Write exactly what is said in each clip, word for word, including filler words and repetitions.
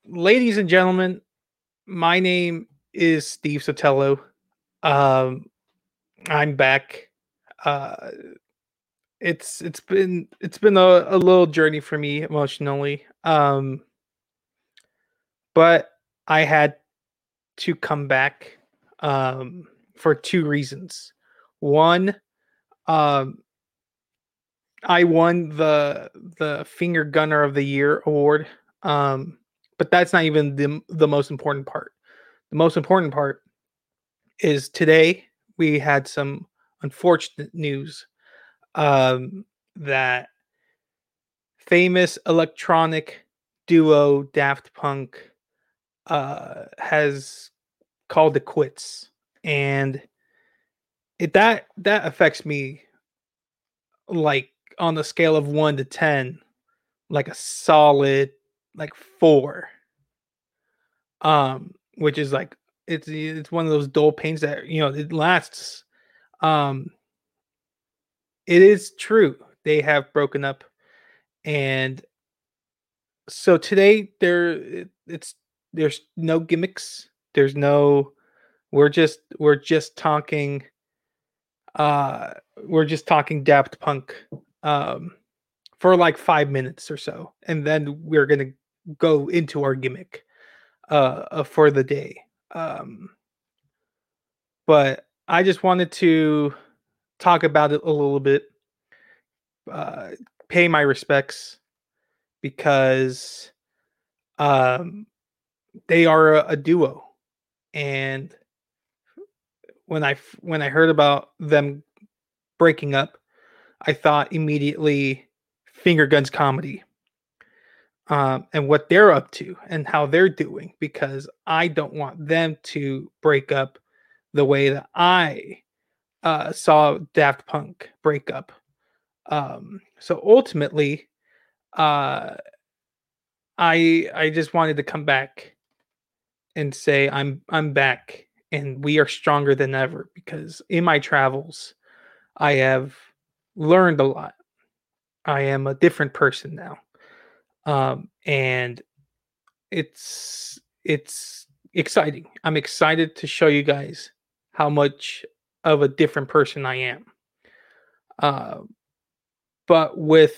ladies and gentlemen, my name is Steve Sotelo. Um, I'm back. Uh, it's it's been it's been a, a little journey for me emotionally. Um, but I had to come back um, for two reasons. One, um, I won the the Finger Gunner of the Year award. Um, but that's not even the the most important part. The most important part is today we had some unfortunate news um, that famous electronic duo Daft Punk uh, has called it quits, and it that that affects me like on the scale of one to ten, like a solid like four. Um, which is like it's it's one of those dull pains that you know it lasts. Um, it is true they have broken up, and so today there it- it's there's no gimmicks. There's no we're just we're just talking uh we're just talking Daft Punk um for like five minutes or so, and then we're gonna go into our gimmick uh, uh for the day. Um but I just wanted to talk about it a little bit, uh pay my respects because um they are a, a duo, and when I f- when I heard about them breaking up, I thought immediately Finger Guns Comedy, um, and what they're up to and how they're doing, because I don't want them to break up the way that I uh, saw Daft Punk break up. Um, so ultimately, uh, I I just wanted to come back and say I'm I'm back and we are stronger than ever, because in my travels I have learned a lot. I am a different person now. Um, and it's it's exciting. I'm excited to show you guys how much of a different person I am. Uh, but with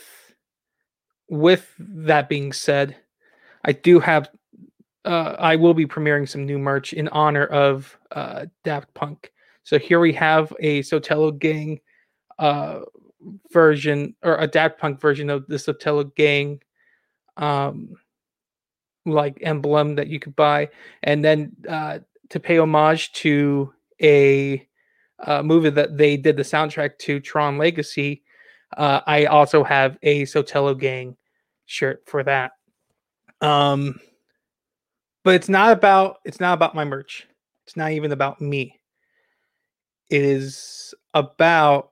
with that being said, I do have uh, I will be premiering some new merch in honor of uh, Daft Punk. So here we have a Sotelo Gang uh, version, or a Daft Punk version of the Sotelo Gang um, like emblem that you could buy, and then uh, to pay homage to a uh, movie that they did the soundtrack to, Tron Legacy. Uh, I also have a Sotelo Gang shirt for that. Um, but it's not about it's not about my merch. It's not even about me. It is about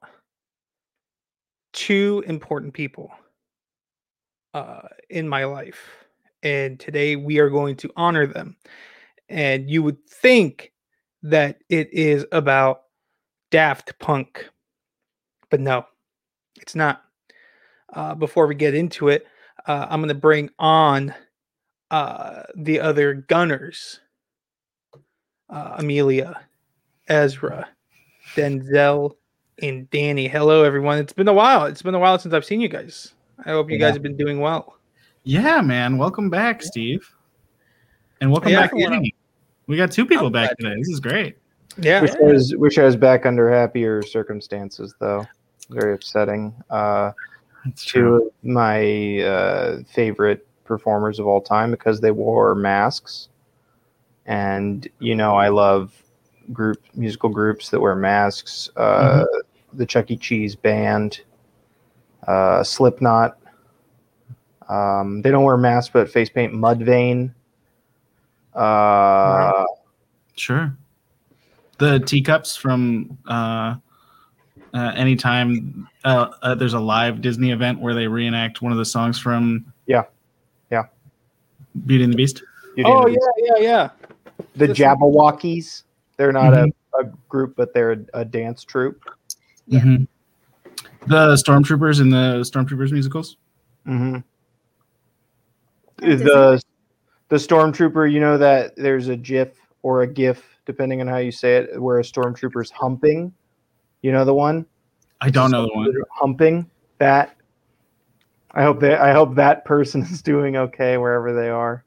two important people uh, in my life, and today we are going to honor them. And you would think that it is about Daft Punk, but no, it's not. Uh, before we get into it, uh, I'm going to bring on uh, the other Gunners, uh, Amelia, Ezra, Denzel, and Danny. Hello, everyone. It's been a while. It's been a while since I've seen you guys. I hope you Yeah. guys have been doing well. Yeah, man. Welcome back, Steve. And welcome Yeah, back, Danny. We got two people I'm back glad. today. This is great. Yeah. Wish I was wish I was back under happier circumstances, though. Very upsetting. Uh, That's two true. of my uh, favorite performers of all time, because they wore masks, and you know I love group musical groups that wear masks. Uh, Mm-hmm. The Chuck E. Cheese Band, uh, Slipknot. Um, they don't wear masks, but face paint. Mudvayne. Uh, Wow. Sure. The teacups from uh, uh, anytime uh, uh, there's a live Disney event where they reenact one of the songs from Yeah, yeah. Beauty and the Beast. Beauty and Oh the yeah, Beast. yeah, yeah. The Listen- Jabberwockies. They're not Mhm. a, a group, but they're a, a dance troupe. Yeah. Mm-hmm. The Stormtroopers in the Stormtroopers musicals. Mm-hmm. Uh, The The stormtrooper, you know that there's a GIF or a GIF, depending on how you say it, where a stormtrooper's humping. You know the one? I don't know the one. Humping that. I hope that I hope that person is doing okay wherever they are.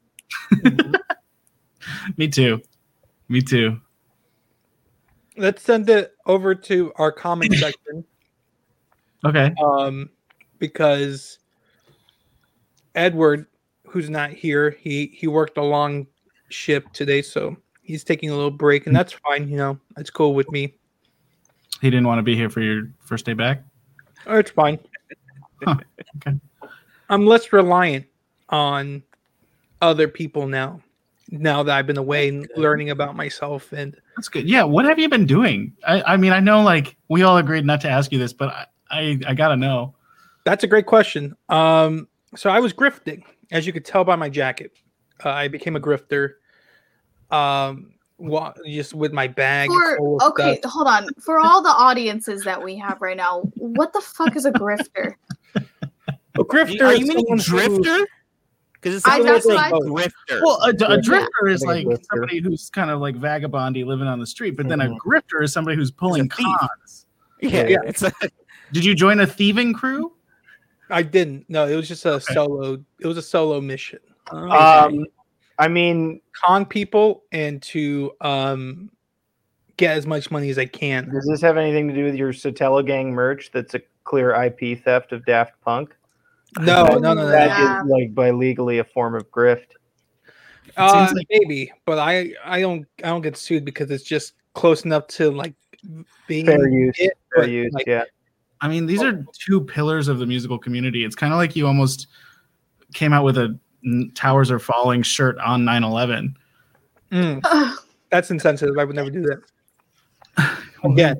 Me too. Me too. Let's send it over to our comment section. Okay. Um, because Edward, who's not here, he he worked a long shift today, so he's taking a little break, and that's fine. You know, that's cool with me. He didn't want to be here for your first day back? Oh, it's fine. Huh. Okay. I'm less reliant on other people now. Now that I've been away and learning about myself, and that's good. Yeah, what have you been doing? I, I mean, I know like we all agreed not to ask you this, but I, I, I gotta know. That's a great question. Um, so I was grifting, as you could tell by my jacket. Uh, I became a grifter. Um, wa- just with my bag. For, full of okay, stuff. hold on. For all the audiences that we have right now, what the fuck is a grifter? A grifter. Are is you meaning someone who- drifter? Because it I- sounds that's like what a grifter. Well, a, a Yeah. drifter is I like think a grifter. somebody who's kind of like vagabondy living on the street, but then a Mhm. grifter is somebody who's pulling thief. cons. yeah, Yeah. it's a, Did you join a thieving crew? I didn't. No, it was just a solo. It was a solo mission. Um, I mean, Con people and to um get as much money as I can. does this have anything to do with your Sotelo Gang merch? That's a clear I P theft of Daft Punk. No, no, no, no. That no. is Yeah. like by legally a form of grift. Uh, seems like- maybe, but I, I don't, I don't get sued because it's just close enough to like being Fair use. it, Fair but, use. like, Yeah. I mean, these are two pillars of the musical community. It's kind of like you almost came out with a n- Towers Are Falling shirt on nine eleven. mm, Ugh. that's insensitive. I would never do that again.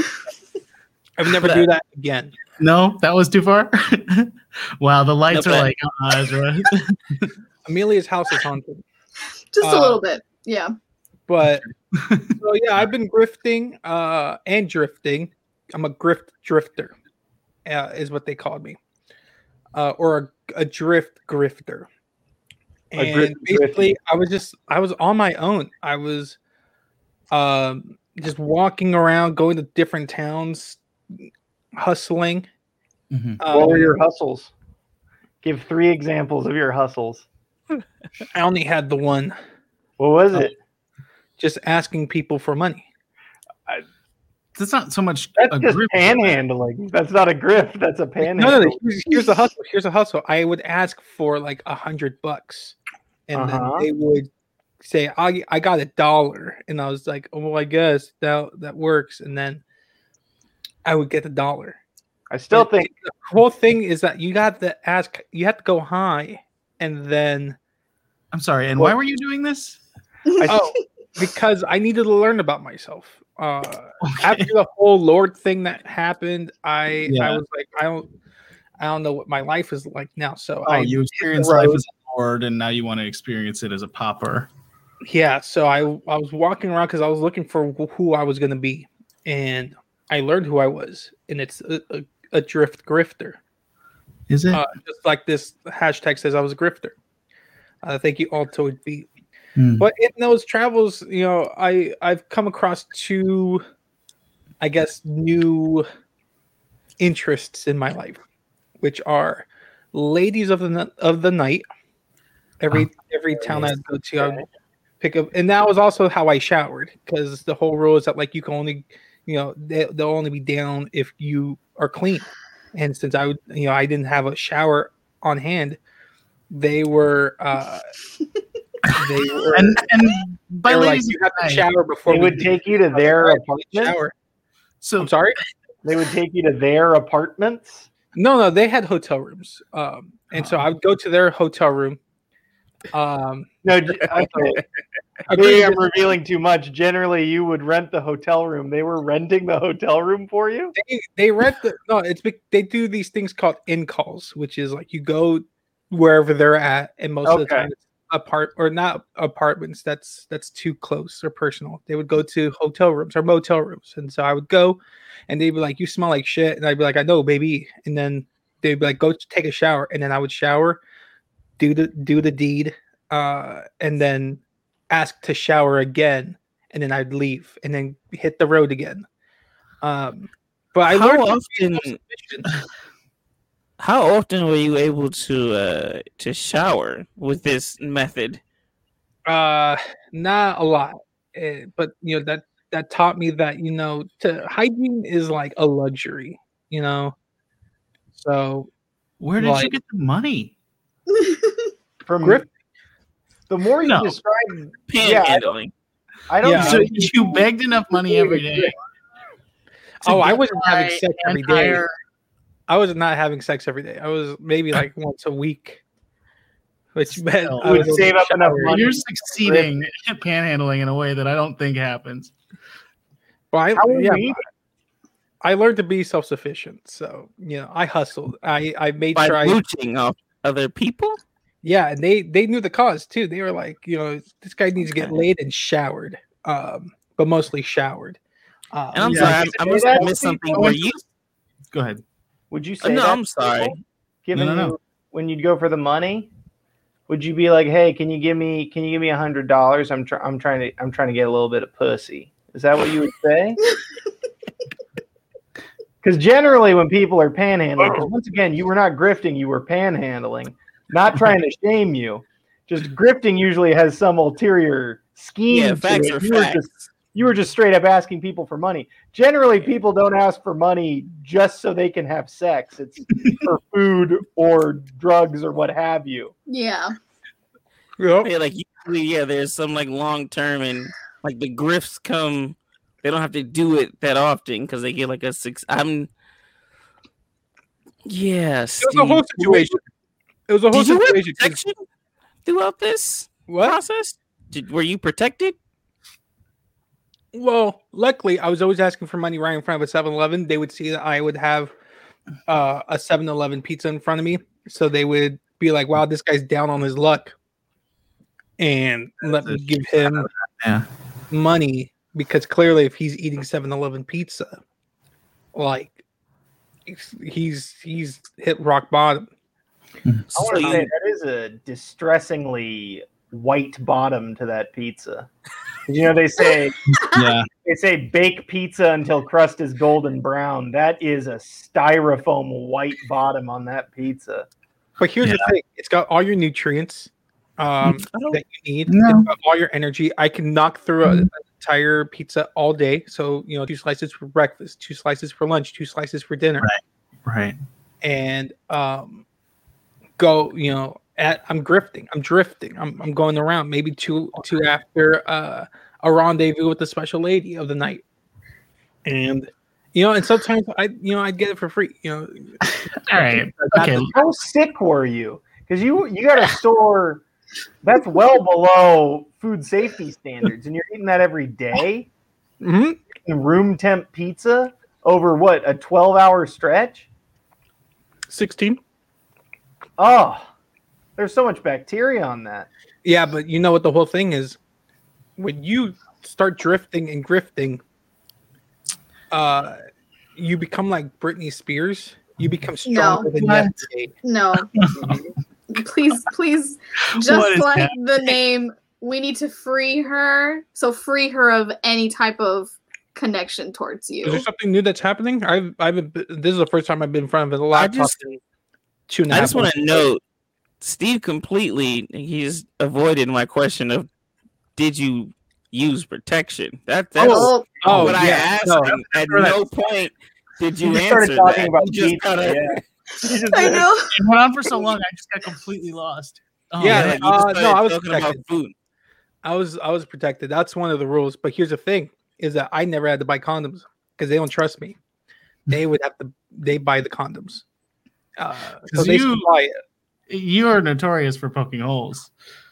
I would never do that again. No, that was too far. Wow, the lights No are bet. like, uh, Ezra. Amelia's house is haunted, Just Uh, a little bit. Yeah. but so yeah, I've been grifting uh, and drifting. I'm a grift drifter, uh, is what they called me, uh, or a, a drift grifter. A And drift basically, grifter. I was just I was on my own. I was um, just walking around, going to different towns, hustling. Mhm. What were Um, your hustles? Give three examples of your hustles. I only had the one, What was Oh, it? just asking people for money. That's not so much That's a just group. panhandling. That's not a grift. That's a No, panhandle. no, no. Here's, here's the hustle. Here's a hustle. I would ask for like a hundred bucks, and Uh-huh. then they would say, "I I got a dollar," and I was like, "Oh, well, I guess that that works." And then I would get the dollar. I still And think the whole thing is that you got to ask. You have to go high, and then I'm sorry. And Well- why were you doing this? I, oh, because I needed to learn about myself. Uh, Okay. after the whole Lord thing that happened, I Yeah. I was like, I don't I don't know what my life is like now. So Oh, I you hit experienced the life road. as a lord, and now you want to experience it as a pauper. Yeah, so I I was walking around because I was looking for wh- who I was gonna be, and I learned who I was, and it's a, a, a drift grifter. Is it? Uh, just like this hashtag says, I was a grifter. Uh, thank you all to be. Hmm. But in those travels, you know, I I've come across two, I guess, new interests in my life, which are ladies of the n- of the night. Every Oh, every town I go to, I would pick up, and that was also how I showered, because the whole rule is that like you can only, you know, they, they'll only be down if you are clean. And since I would, you know, I didn't have a shower on hand, they were. uh They were. and and by they were like, ladies, you have to night, shower before they we would leave." take you to I was like, their "All right, apartments. shower. so I'm sorry. They would take you to their apartments. No, no, they had hotel rooms, um, and so Oh. I would go to their hotel room. Um, No, ge- okay. Maybe I'm revealing too much. Generally, you would rent the hotel room. They were renting the hotel room for you. they, they rent the no. It's be- they do these things called in calls, which is like you go wherever they're at, and most of the Okay. time it's apart or not apartments. That's that's too close or personal. They would go to hotel rooms or motel rooms, and so I would go, and they'd be like, "You smell like shit," and I'd be like, "I know, baby," and then they'd be like, "Go take a shower," and then I would shower, do the do the deed, uh, and then ask to shower again, and then I'd leave, and then hit the road again. Um, but I How learned often? How often were you able to uh, to shower with this method? Uh, not a lot, eh, but you know that that taught me that you know to hygiene is like a luxury, you know. So Where did you like get the money? From Griff, the more you No. describe, yeah, I don't, Panhandling. I don't Yeah. know. So you begged enough money every day. to oh, I get wasn't having by sex every and day. hire- I was not having sex every day. I was maybe like once a week, which meant Still. I Would was save up enough showering. money. You're succeeding at panhandling in a way that I don't think happens. But I, How were yeah, you eating? I learned to be self sufficient. So you know, I hustled. I I made By sure I mooching off other people? yeah, and they they knew the cause too. They were like, you know, this guy needs to get Okay. laid and showered, um, but mostly showered. Um, And I'm Yeah, sorry, you I, say I must that have to missed something. people? Were you? Go ahead. Would you say No, that I'm to sorry. people? Given No, no, you no. when you'd go for the money, would you be like, "Hey, can you give me can you give me a hundred dollars? I'm try- I'm trying to I'm trying to get a little bit of pussy." Is that what you would say? Because generally, when people are panhandling, because once again, you were not grifting, you were panhandling. Not trying to shame you, just grifting usually has some ulterior scheme. Yeah, to facts it. are You were facts. just you were just straight up asking people for money. Generally, people don't ask for money just so they can have sex. It's for food or drugs or what have you. Yeah. Yep. Yeah, like usually, yeah, there's some like long term and like the grifts come. They don't have to do it that often because they get like a six. I'm. Yeah, It was a whole Steve. situation. It was a whole Did you have situation. 'cause- protection throughout this What? process? Did were you protected? Well, luckily, I was always asking for money right in front of a seven eleven. They would see that I would have uh, a seven eleven pizza in front of me. So they would be like, wow, this guy's down on his luck. And let me give him Yeah. money because clearly, if he's eating seven eleven pizza, like he's he's, he's hit rock bottom. I So want to you- say that is a distressingly white bottom to that pizza. You know, they say Yeah. they say bake pizza until crust is golden brown. That is a styrofoam white bottom on that pizza. But here's the thing: it's got all your nutrients um, I don't- that you need. No. It's got all your energy. I can knock through a- an entire pizza all day. So you know, two slices for breakfast, two slices for lunch, two slices for dinner, Right. and um, go. You know, at I'm grifting. I'm drifting. I'm I'm going around. Maybe two two after uh, a rendezvous with the special lady of the night, and. You know, and sometimes I, you know, I'd get it for free. You know, All right. Not Okay. the- How sick were you? Because you you got a store that's well below food safety standards, and you're eating that every day. Mhm. Eating room temp pizza over what, a twelve hour stretch? sixteen. Oh, there's so much bacteria on that. Yeah, but you know what the whole thing is? When you start drifting and grifting, uh, you become like Britney Spears. You become stronger than What? yesterday. No. please, please, What just is like happening? the name, we need to free her. So free her of any type of connection towards Is there you. something new that's happening? I've, I've, been- this is the first time I've been in front of a laptop. just- in two and a I half just want months. to note, Steve completely he's avoided my question of did you use protection? That that's Oh, Oh, what I yeah, asked, no. and at That's- no point did you You just started answer talking that. about You just pizza, kinda, yeah. You just- I know. It went on for so long, I just got completely lost. Oh, Yeah, yeah, man. you just uh, no, started I was talking about protected. food. I was, I was protected. That's one of the rules. But here's the thing: is that I never had to buy condoms because they don't trust me. They would have to. They buy the condoms. Uh, so 'Cause they you- supply it. You are notorious for poking holes.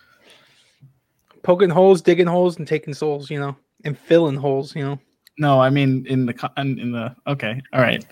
Poking holes, digging holes, and taking souls, you know, and filling holes, you know. No, I mean in the co- in in the. Okay, all right.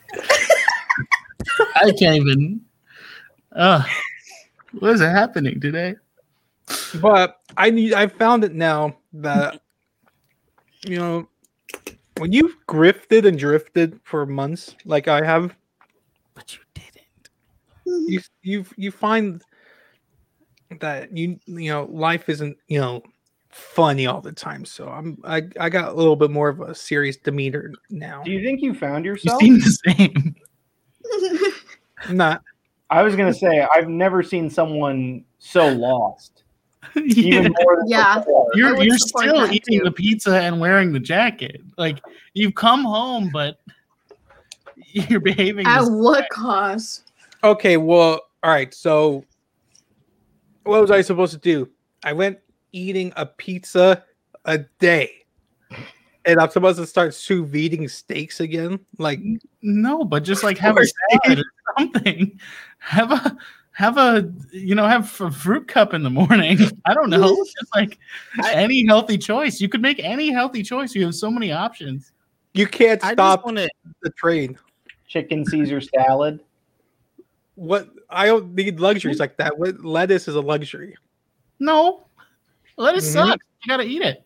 I can't even. Uh, what is happening today? But I need. I found it now that you know when you've grifted and drifted for months, like I have, But you didn't. you you you find that you you know life isn't you know funny all the time. So I'm I I got a little bit more of a serious demeanor now. Do you think you found You yourself? seem the same. I'm not. I was gonna say I've never seen someone so lost. Even Yeah. more than Yeah. before. I You're would you're support still that, eating too. the pizza and wearing the jacket. Like you've come home, but you're behaving. At the what cost? Okay, well, all right. So, what was I supposed to do? I went eating a pizza a day, and I'm supposed to start sous videing steaks again. Like, No, but just like have a Or salad or something. Have a have a you know have a fruit cup in the morning. I don't know. Just like any healthy choice. You could make any healthy choice. You have so many options. you can't I just stop want to. the train. Chicken Caesar salad. What I don't need luxuries like that. What lettuce is a luxury. No, lettuce Mhm. sucks. You gotta eat it.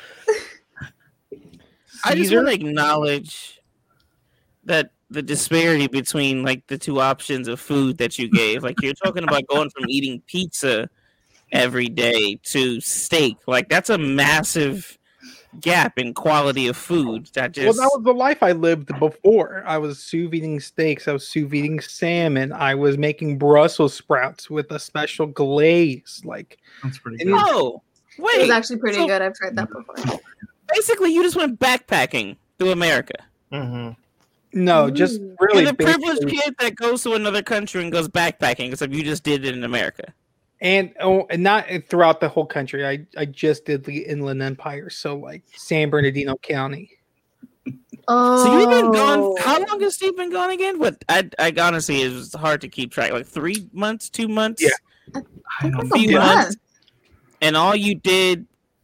I just Caesar? want to acknowledge that the disparity between like the two options of food that you gave. Like you're talking about going from eating pizza every day to steak. Like that's a massive gap in quality of food. That just Well, that was the life I lived before. I was sous videing steaks. I was sous videing salmon. I was making Brussels sprouts with a special glaze. Like, That's pretty And good. oh It was wait. actually pretty so- good. I've tried that before. Basically, you just went backpacking through America. Mm-hmm. no, just Ooh. really You're the privileged basically- kid that goes to another country and goes backpacking, except you just did it in America. and oh, and not throughout the whole country. I I just did the Inland Empire, so like San Bernardino County. Oh, So you've been gone. How long has Steve been gone again? What I, I honestly it was hard to keep track. Like three months, two months, Yeah. I don't That's a few lot. months. And all you did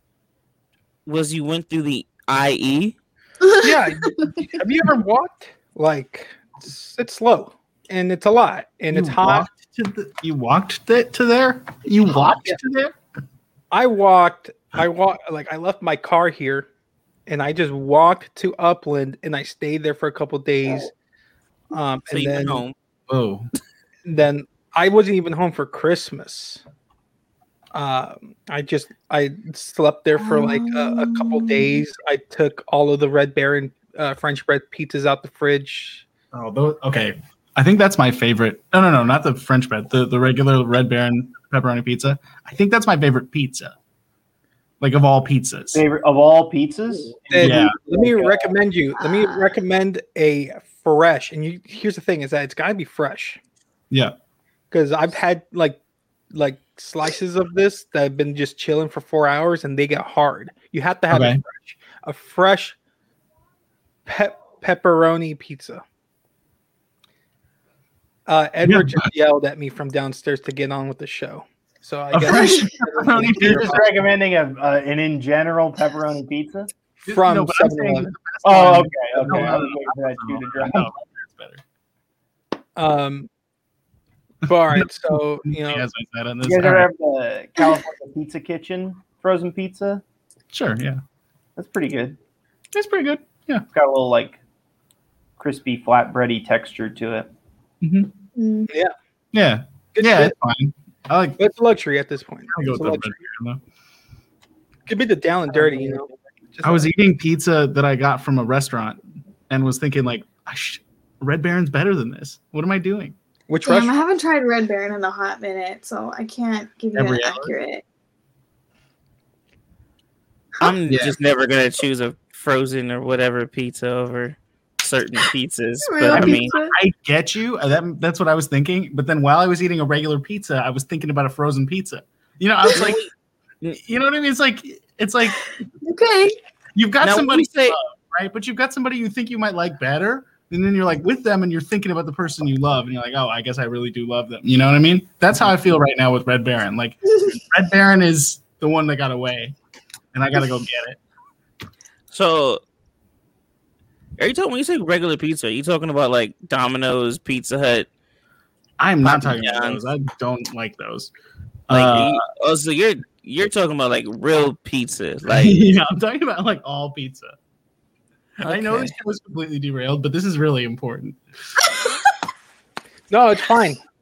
was you went through the I E. Yeah, have you ever walked? Like, it's, it's slow and it's a lot and it's You hot. walked to the, you walked th- to there. You walked Yeah. to there. I walked. I walked. Like I left my car here, and I just walked to Upland, and I stayed there for a couple days. Um, So and you then, went home. Oh, then I wasn't even home for Christmas. Um, I just I slept there for like a, a couple Oh. days. I took all of the Red Baron uh, French bread pizzas out the fridge. oh, those, okay. I think that's my favorite. No, no, no, not the French bread. The the regular Red Baron pepperoni pizza. I think that's my favorite pizza. Like of all pizzas. Favorite of all pizzas? And Yeah. let me Like, uh, recommend you. Let me recommend a fresh. And you here's the thing: is that it's got to be fresh. Yeah. Because I've had like like slices of this that have been just chilling for four hours and they get hard. You have to have Okay. it fresh. A fresh pep pepperoni pizza. Uh, Edward Yeah. just yelled at me from downstairs to get on with the show. So I A guess fresh pepperoni You're pizza. just recommending a, uh, an in general pepperoni pizza? from No, but I'm seven saying eleven. the best Oh, one- okay, okay. No, no, I was no, waiting for that shoe to no, drop. no, that's better. Um, but all right, so you know, As I said on this. You guys All ever right. have the California Pizza Kitchen frozen pizza? Sure, yeah. That's pretty good. It's pretty good. Yeah. It's got a little like crispy flatbready texture to it. hmm Mm. Yeah. good yeah, shit. it's fine. I like It's a luxury at this point. I'll go It's with a the luxury. Red Baron, though. Could be the down and dirty, you know. Just I was eating pizza that I got from a restaurant and was thinking like, I sh- Red Baron's better than this. What am I doing? which Damn, I restaurant? haven't tried Red Baron in a hot minute, so I can't give you Every an hour? accurate. I'm Yeah. just never gonna choose a frozen or whatever pizza over certain pizzas. But Real I mean, pizza? I get you. Uh, That, that's what I was thinking. But then while I was eating a regular pizza, I was thinking about a frozen pizza. You know, I was like, you know what I mean? It's like, it's like Okay. you've got now when somebody we say right? But you've got somebody you think you might like better, and then you're like with them, and you're thinking about the person you love, and you're like, oh, I guess I really do love them. You know what I mean? That's how I feel right now with Red Baron. Like Red Baron is the one that got away, and I got to go get it. so, are you talking when you say regular pizza? Are you talking about like Domino's, Pizza Hut? I'm not Papa talking about John's. those. I don't like those. Like, Uh, you, oh, so you're you're talking about like real pizza, like yeah, I'm talking about like all pizza. I know Okay. this show was completely derailed, but this is really important. No, it's fine.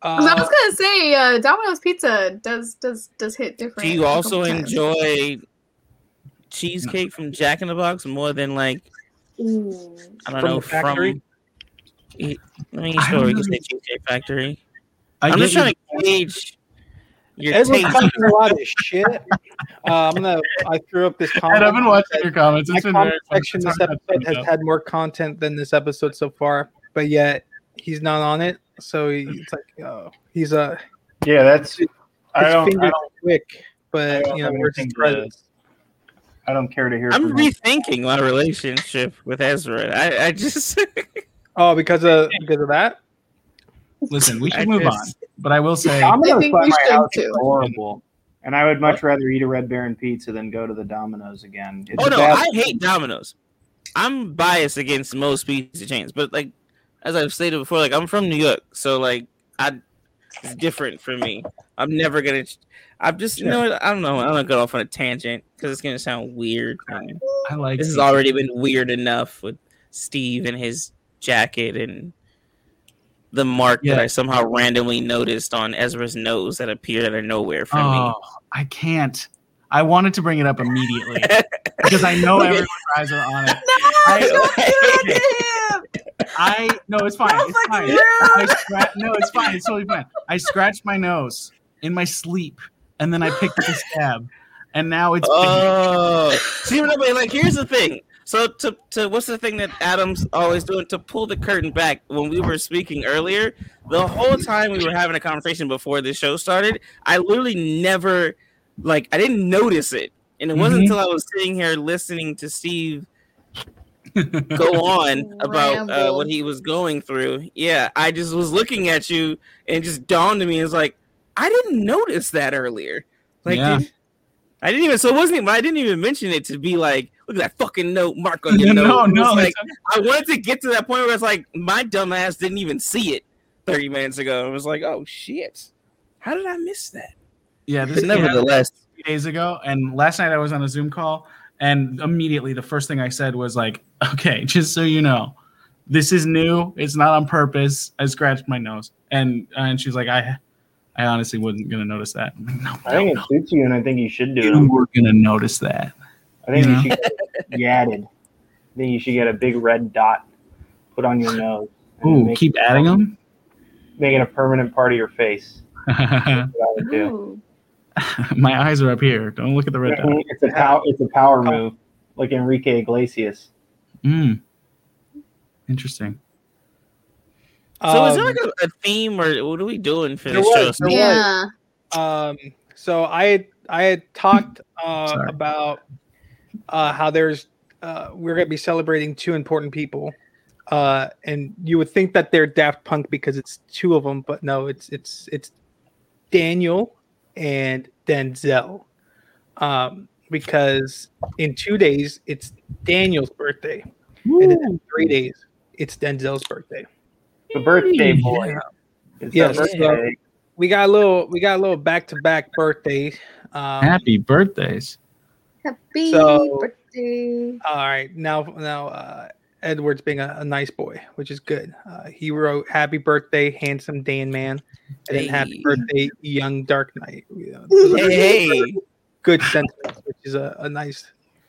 'Cause I was Uh, gonna say, uh, Domino's Pizza does does does hit different. Do you a also couple times. enjoy cheesecake from Jack in the Box more than like Ooh. I don't From know the factory? from? I mean, I sure, don't we can really- say Cheesecake Factory. I I'm get just you. trying to gauge your Edward's taste. talking a lot of shit. Uh, I'm gonna. I threw up this comment. Ed, I've been watching that your comments. My It's been very comment fun. section It's this hard episode to has had more content than this episode so far, but yet he's not on it. So he's like, oh, he's a. Yeah, that's. His I don't. fingers I are don't. quick, I but don't you know have where's his anything to- presence? I don't care to hear. I'm from him. rethinking my relationship with Ezra. I, I just Oh, because of because of that. Listen, we should I move just- on. But I will say, Domino's I think by we my should house too. is horrible, and I would much rather eat a Red Baron pizza than go to the Domino's again. It's Oh a no, bad- I hate Domino's. I'm biased against most pizza chains, but like as I've stated before, like I'm from New York, so like I it's different for me. I'm never gonna. I'm just you know what, I don't know. I'm gonna go off on a tangent because it's gonna sound weird. And I like this has pizza. already been weird enough with Steve and his jacket and the mark Yeah. that I somehow randomly noticed on Ezra's nose that appeared out of nowhere for Oh, I can't. I wanted to bring it up immediately because I know everyone's eyes are on it. I, Don't do it to him! I no, it's fine. That was It's like fine. rude. I scra- no, it's fine. It's totally fine. I scratched my nose in my sleep, and then I picked up a scab, and now it's. Oh, see what I mean? Like, here's the thing. So, to, to what's the thing that Adam's always doing to pull the curtain back? When we were speaking earlier, the whole time we were having a conversation before the show started, I literally never, like, I didn't notice it, and it wasn't Mhm. until I was sitting here listening to Steve go on about uh, Ramble. what he was going through. Yeah, I just was looking at you, and it just dawned on me. It's like I didn't notice that earlier. Like, Yeah. did- I didn't even. So it wasn't even. I didn't even mention it to be like, look at that fucking note mark on your no, nose. It was no, like it's- I wanted to get to that point where it's like my dumb ass didn't even see it thirty minutes ago. It was like, oh shit, how did I miss that? yeah. This But happened nevertheless, a few days ago, and last night I was on a Zoom call, and immediately the first thing I said was like, "Okay, just so you know, this is new. It's not on purpose. I scratched my nose," and and she's like, "I, I honestly wasn't gonna notice that." I'm like, no, I think it suits you, and I think you should do you it. were gonna notice that. I think you you, know? should get yadded. I think you should get a big red dot put on your nose. and Ooh, make keep it- adding them. Make it a permanent part of your face. That's what I would do. Ooh. My eyes are up here. Don't look at the red dot. It's a power. It's a power move, like Enrique Iglesias. Mm. Interesting. so is there Um, like a, a theme or what are we doing for There this was, show? there Yeah. Um, so I had I had talked uh, Sorry. about uh, how there's uh, we're gonna be celebrating two important people, uh, and you would think that they're Daft Punk because it's two of them, but no, it's it's it's Daniel and Denzel, um, because in two days it's Daniel's birthday, and then in three days it's Denzel's birthday. The birthday boy. Yeah. It's Yes, their birthday. We got a little we got a little back to back birthday. Um, Happy birthdays. Happy So- birthday. All right, now now uh, Edward's being a, a nice boy, which is good. Uh, he wrote "Happy Birthday, Handsome Dan Man," and then "Happy Hey. Birthday, Young Dark Knight." You know, those are Hey, good sentiments, which is a, a nice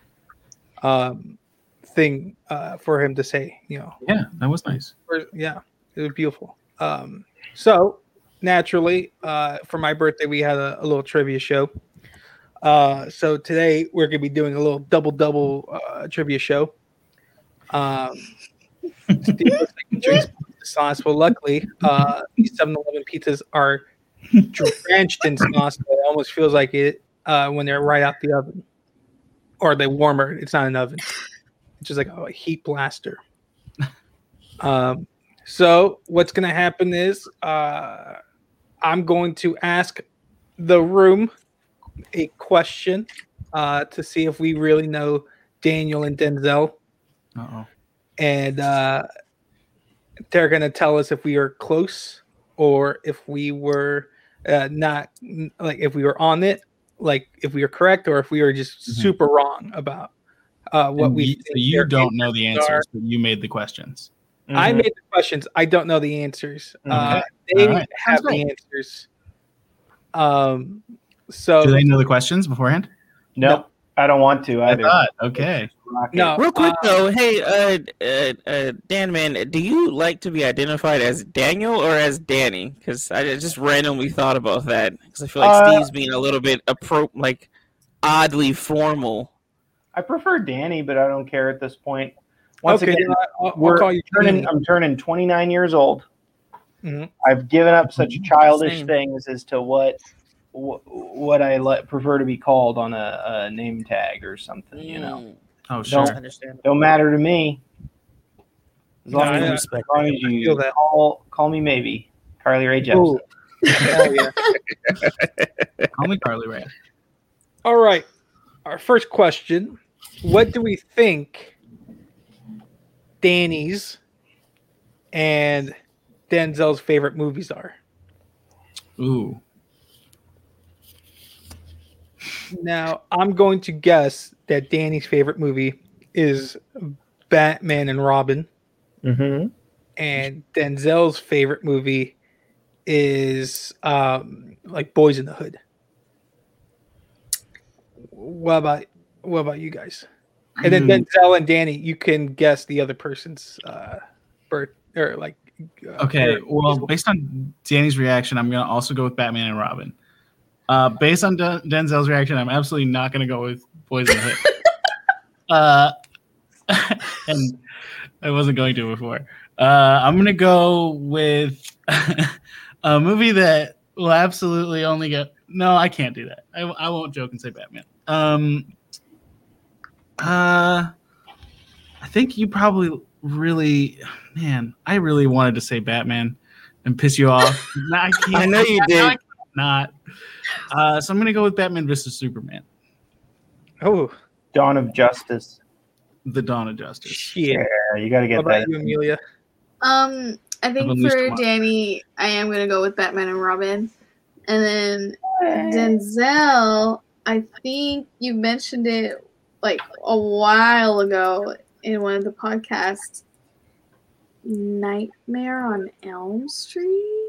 um, thing uh, for him to say. You know, Yeah, that was nice. for- yeah, it was beautiful. Um, so naturally, uh, for my birthday, we had a, a little trivia show. Uh, so today we're gonna be doing a little double double uh, trivia show. Um, Steve looks like he drinks the sauce. Well, luckily, uh, these seven eleven pizzas are drenched in sauce. So it almost feels like it uh, when they're right out the oven, or they warmer. It's not an oven. It's just like a heat blaster. Um, so what's going to happen is uh, I'm going to ask the room a question uh, to see if we really know Daniel and Denzel, Uh-oh. and uh, they're going to tell us if we are close or if we were uh, not, like if we were on it, like if we were correct or if we were just Mhm. super wrong about uh, what And we you, think so you their don't know the answers are. answers, but you made the questions. I Mhm. made the questions. I don't know the answers. Uh, Okay. they All right. have Sounds the great. answers. Um, so Do they know the questions beforehand? Nope, I don't want to I either. thought. Okay. Rock it. no, Real quick uh, though, hey, uh, uh, uh, Dan, man, do you like to be identified as Daniel or as Danny? Because I just randomly thought about that because I feel like Uh, Steve's being a little bit appro like oddly formal. I prefer Danny, but I don't care at this point. Once okay, again, then I- I'll, I'll we're call you turning. Danny. I'm turning twenty-nine years old. Mhm. I've given up such childish Same. things as to what wh- what I le- prefer to be called on a, a name tag or something. You know, Mm, Oh, sure. Don't- understand. don't matter to me. As long, No, as, I- as long as feel you that. call call me maybe Carly Rae Jepsen. Ooh. Hell yeah. Call me Carly Rae. All right. Our first question: what do we think Danny's and Denzel's favorite movies are? Ooh. Now, I'm going to guess that Danny's favorite movie is Batman and Robin, Mm-hmm. and Denzel's favorite movie is um, like Boys in the Hood. What about what about you guys? And then Hmm. Denzel and Danny, you can guess the other person's uh, birth or like. Uh, Okay. birth- Well, based on Danny's reaction, I'm gonna also go with Batman and Robin. Uh, based on Den- Denzel's reaction, I'm absolutely not gonna go with Boys in the Hood. uh, and I wasn't going to before. Uh, I'm gonna go with a movie that will absolutely only get. No, I can't do that. I, I won't joke and say Batman. Um, uh, I think you probably really, man. I really wanted to say Batman and piss you off. No, I can't. I know you No, I did. can't not. Uh, so I'm gonna go with Batman versus Superman: Oh Dawn of Justice. The Dawn of Justice. shit! Yeah, you got to What get about that. you, Amelia? Um, I think unleashed for them. Danny, I am gonna go with Batman and Robin, and then Denzel. I think you mentioned it like a while ago in one of the podcasts. Nightmare on Elm Street.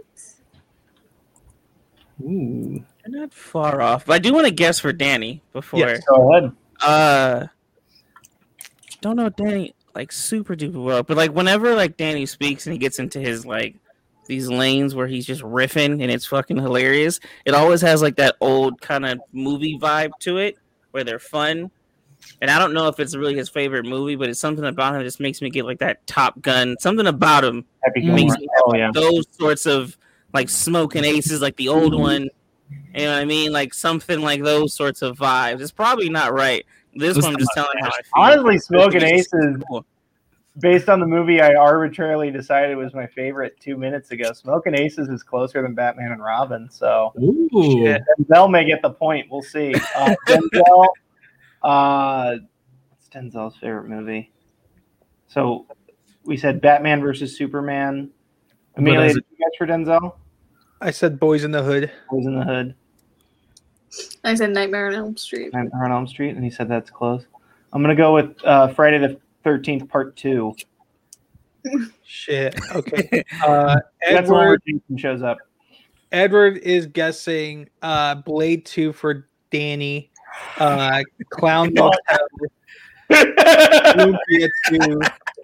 Ooh. You're not far off, but I do want to guess for Danny before. Yes. Go ahead. Uh, don't know Danny like super duper well, but like whenever like Danny speaks and he gets into his like these lanes where he's just riffing and it's fucking hilarious, it always has like that old kind of movie vibe to it where they're fun. And I don't know if it's really his favorite movie, but it's something about him that just makes me get like that Top Gun. Something about him Happy Mm. Gilmore. makes me have Oh yeah. those sorts of like Smoking Aces, like the old one. You know what I mean? Like something like those sorts of vibes. It's probably not right. This Listen one I'm just telling how I feel. Honestly, Smoking This is Aces, cool. based on the movie I arbitrarily decided was my favorite two minutes ago, Smoking Aces is closer than Batman and Robin. So Ooh. Shit. Denzel may get the point. We'll see. Uh, Denzel, uh, what's Denzel's favorite movie? So we said Batman versus Superman. Amelia, as did you guess for Denzel? I said Boys in the Hood. Boys in the Hood, I said Nightmare on Elm Street. Nightmare on Elm Street, and he said that's close. I'm gonna go with uh, Friday the thirteenth Part Two. Shit. Okay. Uh, That's the one where Edward. Jason shows up. Edward is guessing uh, Blade Two for Danny. Uh, Clown Motel. Olympia Two.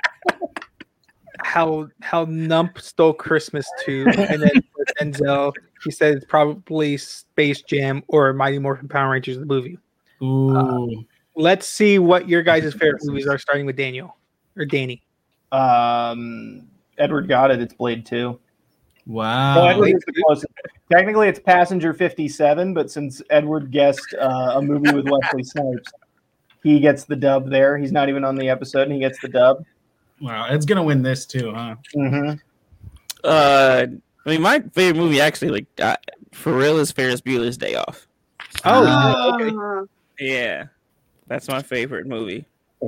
How how Nump Stole Christmas Two, and then for Denzel, he said it's probably Space Jam or Mighty Morphin Power Rangers the movie. Ooh. Let's see what your guys' favorite movies are, starting with Daniel or Danny. Um, Edward got it. It's Blade Two. Wow. So Edward Blade is the two? closest. Technically, it's Passenger fifty-seven, but since Edward guessed uh, a movie with Wesley Snipes, he gets the dub there. He's not even on the episode, and he gets the dub. Wow. Ed's gonna win this too, huh? Mm-hmm. Uh, I mean, my favorite movie actually, like uh, for real, is Ferris Bueller's Day Off. Oh, Uh, okay. Yeah, that's my favorite movie.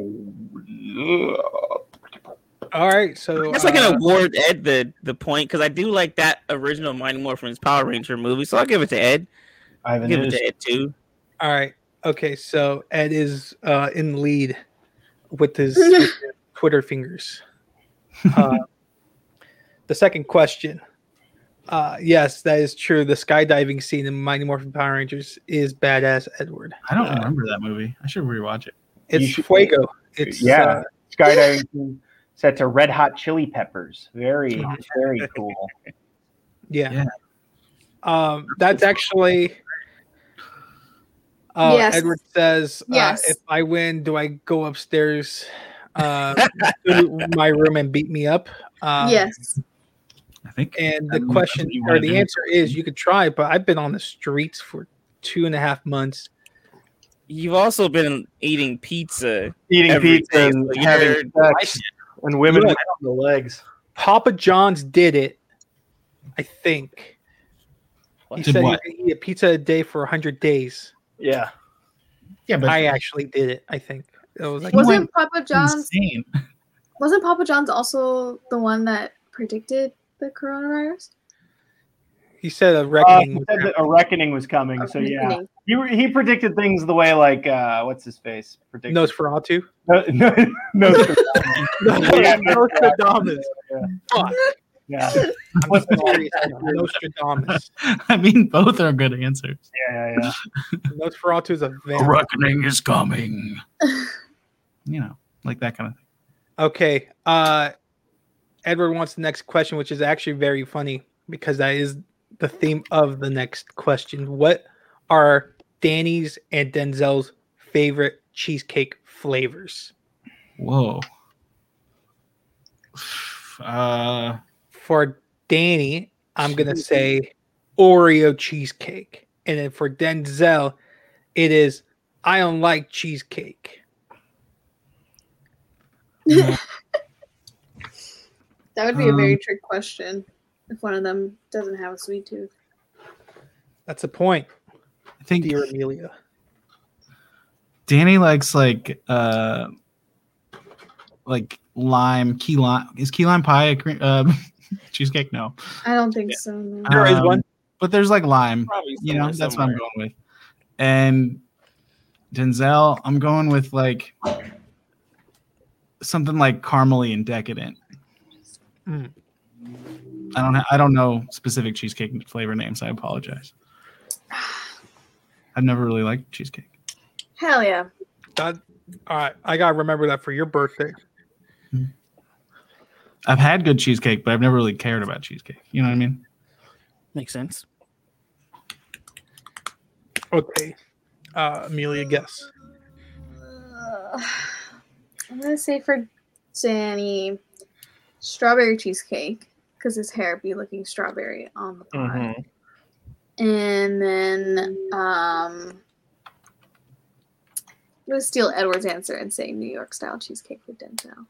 All right. So That's like uh, an award Ed the the point because I do like that original Mighty Morphin's Power Ranger movie, so I'll give it to Ed. I have I'll a give it news. to Ed too. all right. Okay. So Ed is uh, in the lead with his, with his Twitter fingers. Uh, the second question. Uh, yes, that is true. The skydiving scene in Mighty Morphin Power Rangers is badass, Edward. I don't Uh, remember that movie. I should rewatch it. It's You should- Fuego. It's yeah, uh, skydiving scene set to Red Hot Chili Peppers. Very, very cool. yeah. Yeah. Um, that's actually. Uh, Yes. Edward says, uh, Yes. "If I win, do I go upstairs uh, to my room and beat me up?" Um, Yes. I think. And the Um, question you or wanna the do. answer is you could try, but I've been on the streets for two and a half months. You've also been eating pizza. Eating Every pizza day, and so having you're- sex and women Look. on the legs. Papa John's did it, I think. He Did said what? he could eat a pizza a day for one hundred days. Yeah. Yeah, but I actually did it, I think. It was like, He Wasn't went Papa John's insane. wasn't Papa John's also the one that predicted the coronavirus? he said a Uh, reckoning. he was said that a reckoning was coming, Or so yeah. reckoning? He, he predicted things the way like uh, what's his face? Predicted. Nosferatu. No, no, no, Yeah, Nostradamus. Yeah. Fuck. yeah, I'm serious. Nostradamus. I mean, both are good answers. yeah, yeah, yeah. Nosferatu is a A vampire. reckoning is coming. You know, like that kind of thing. Okay. Uh, Edward wants the next question, which is actually very funny because that is the theme of the next question. What are Danny's and Denzel's favorite cheesecake flavors? Whoa. Uh, For Danny, I'm going to say Oreo cheesecake. And then for Denzel, it is I don't like cheesecake. yeah. That would be a very Um, trick question if one of them doesn't have a sweet tooth. That's a point, I think dear Amelia. Danny likes like uh, like lime key lime. Is key lime pie a cream, uh, cheesecake? No, I don't think so. No. There is Um, one. but there's like lime. Probably You know, somewhere, that's what I'm somewhere. going with. And Denzel, I'm going with like something like caramely and decadent. Mm. I don't. Ha- I don't know specific cheesecake flavor names. I apologize. I've never really liked cheesecake. Hell yeah. That, all right, I gotta remember that for your birthday. I've had good cheesecake, but I've never really cared about cheesecake. You know what I mean? Makes sense. Okay, uh, Amelia, guess. Uh, I'm gonna say for Danny, strawberry cheesecake because his hair be looking strawberry on the pot. Mhm. And then um, I'm gonna steal Edward's answer and say New York style cheesecake with Denzel.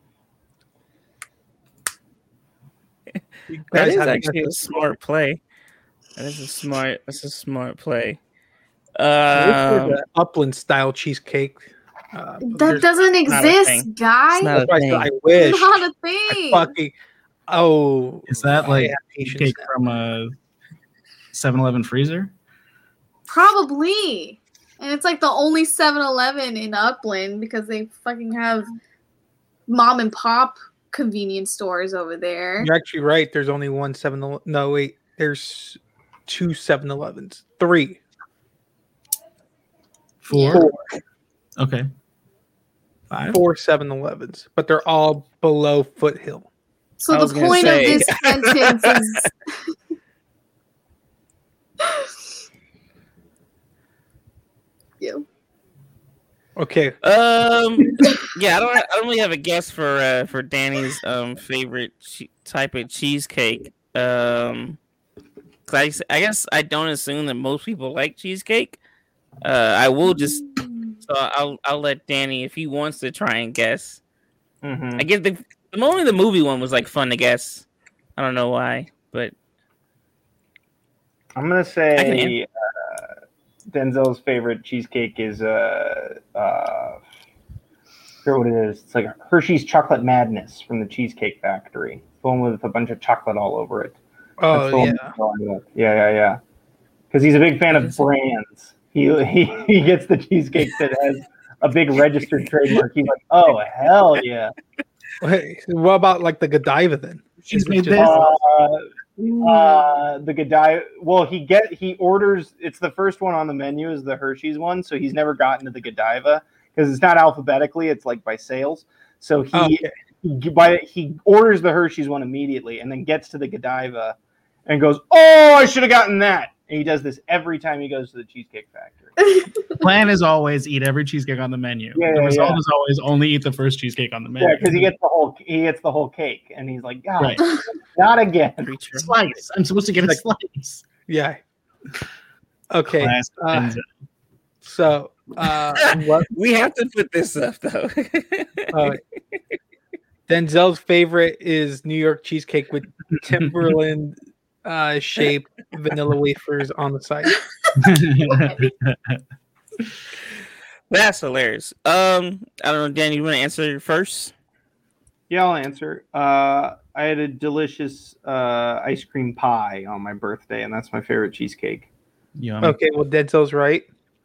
You That guys is have- actually a smart play. That is a smart. That's a smart play. This is Um, an Upland style cheesecake. Uh, but That there's- doesn't not a exist, thing. guy. It's not that's why I said thing. I wish. Not a I thing. fucking. Oh, Is that I like have patience cheesecake now. from a seven eleven freezer? Probably. And it's like the only seven eleven in Upland because they fucking have mom and pop convenience stores over there. You're actually right. There's only one seven. Ele- No, wait. There's two seven Elevens. Three. Four. Four. Okay. Five. Four seven Elevens, but they're all below Foothill. So I the was gonna point say- of this sentence is you. um, Okay. yeah, I don't. I don't really have a guess for uh, for Danny's um favorite che- type of cheesecake. Um, 'cause I, s- I guess I don't assume that most people like cheesecake. Uh, I will just so I'll I'll let Danny if he wants to try and guess. Mhm. I guess the the only the movie one was like fun to guess. I don't know why, but I'm gonna I can say uh, Denzel's favorite cheesecake is uh, uh, I forget what it is. It's like Hershey's Chocolate Madness from the Cheesecake Factory. The one with a bunch of chocolate all over it. That's Oh the one yeah. I'm going with. Yeah, yeah, yeah. Because he's a big fan What of is it? brands. He, he he gets the cheesecake that has a big registered trademark. He's like, oh hell yeah. Wait, what about like the Godiva then? She's Is it made just- this. Uh, uh, the Godiva. Well, he get he orders. It's the first one on the menu is the Hershey's one, so he's never gotten to the Godiva because it's not alphabetically. It's like by sales. So he, Oh, okay. he by he orders the Hershey's one immediately, and then gets to the Godiva, and goes, "Oh, I should have gotten that." And he does this every time he goes to the Cheesecake Factory. Plan is always eat every cheesecake on the menu. Yeah, the yeah, result yeah. is always only eat the first cheesecake on the menu. Yeah, because he gets the whole he gets the whole cake, and he's like, "God, Right. not again." a slice. I'm supposed to get a Like- slice. Yeah. Okay. Classic uh, Denzel. So, uh, what? We have to put this up though. Uh, Denzel's favorite is New York cheesecake with Timberland uh, shaped vanilla wafers on the side. That's hilarious. Um, I don't know, Danny, you want to answer first? Yeah, I'll answer. Uh, I had a delicious uh, ice cream pie on my birthday, and that's my favorite cheesecake. Yum. Okay, well, Denzel's right.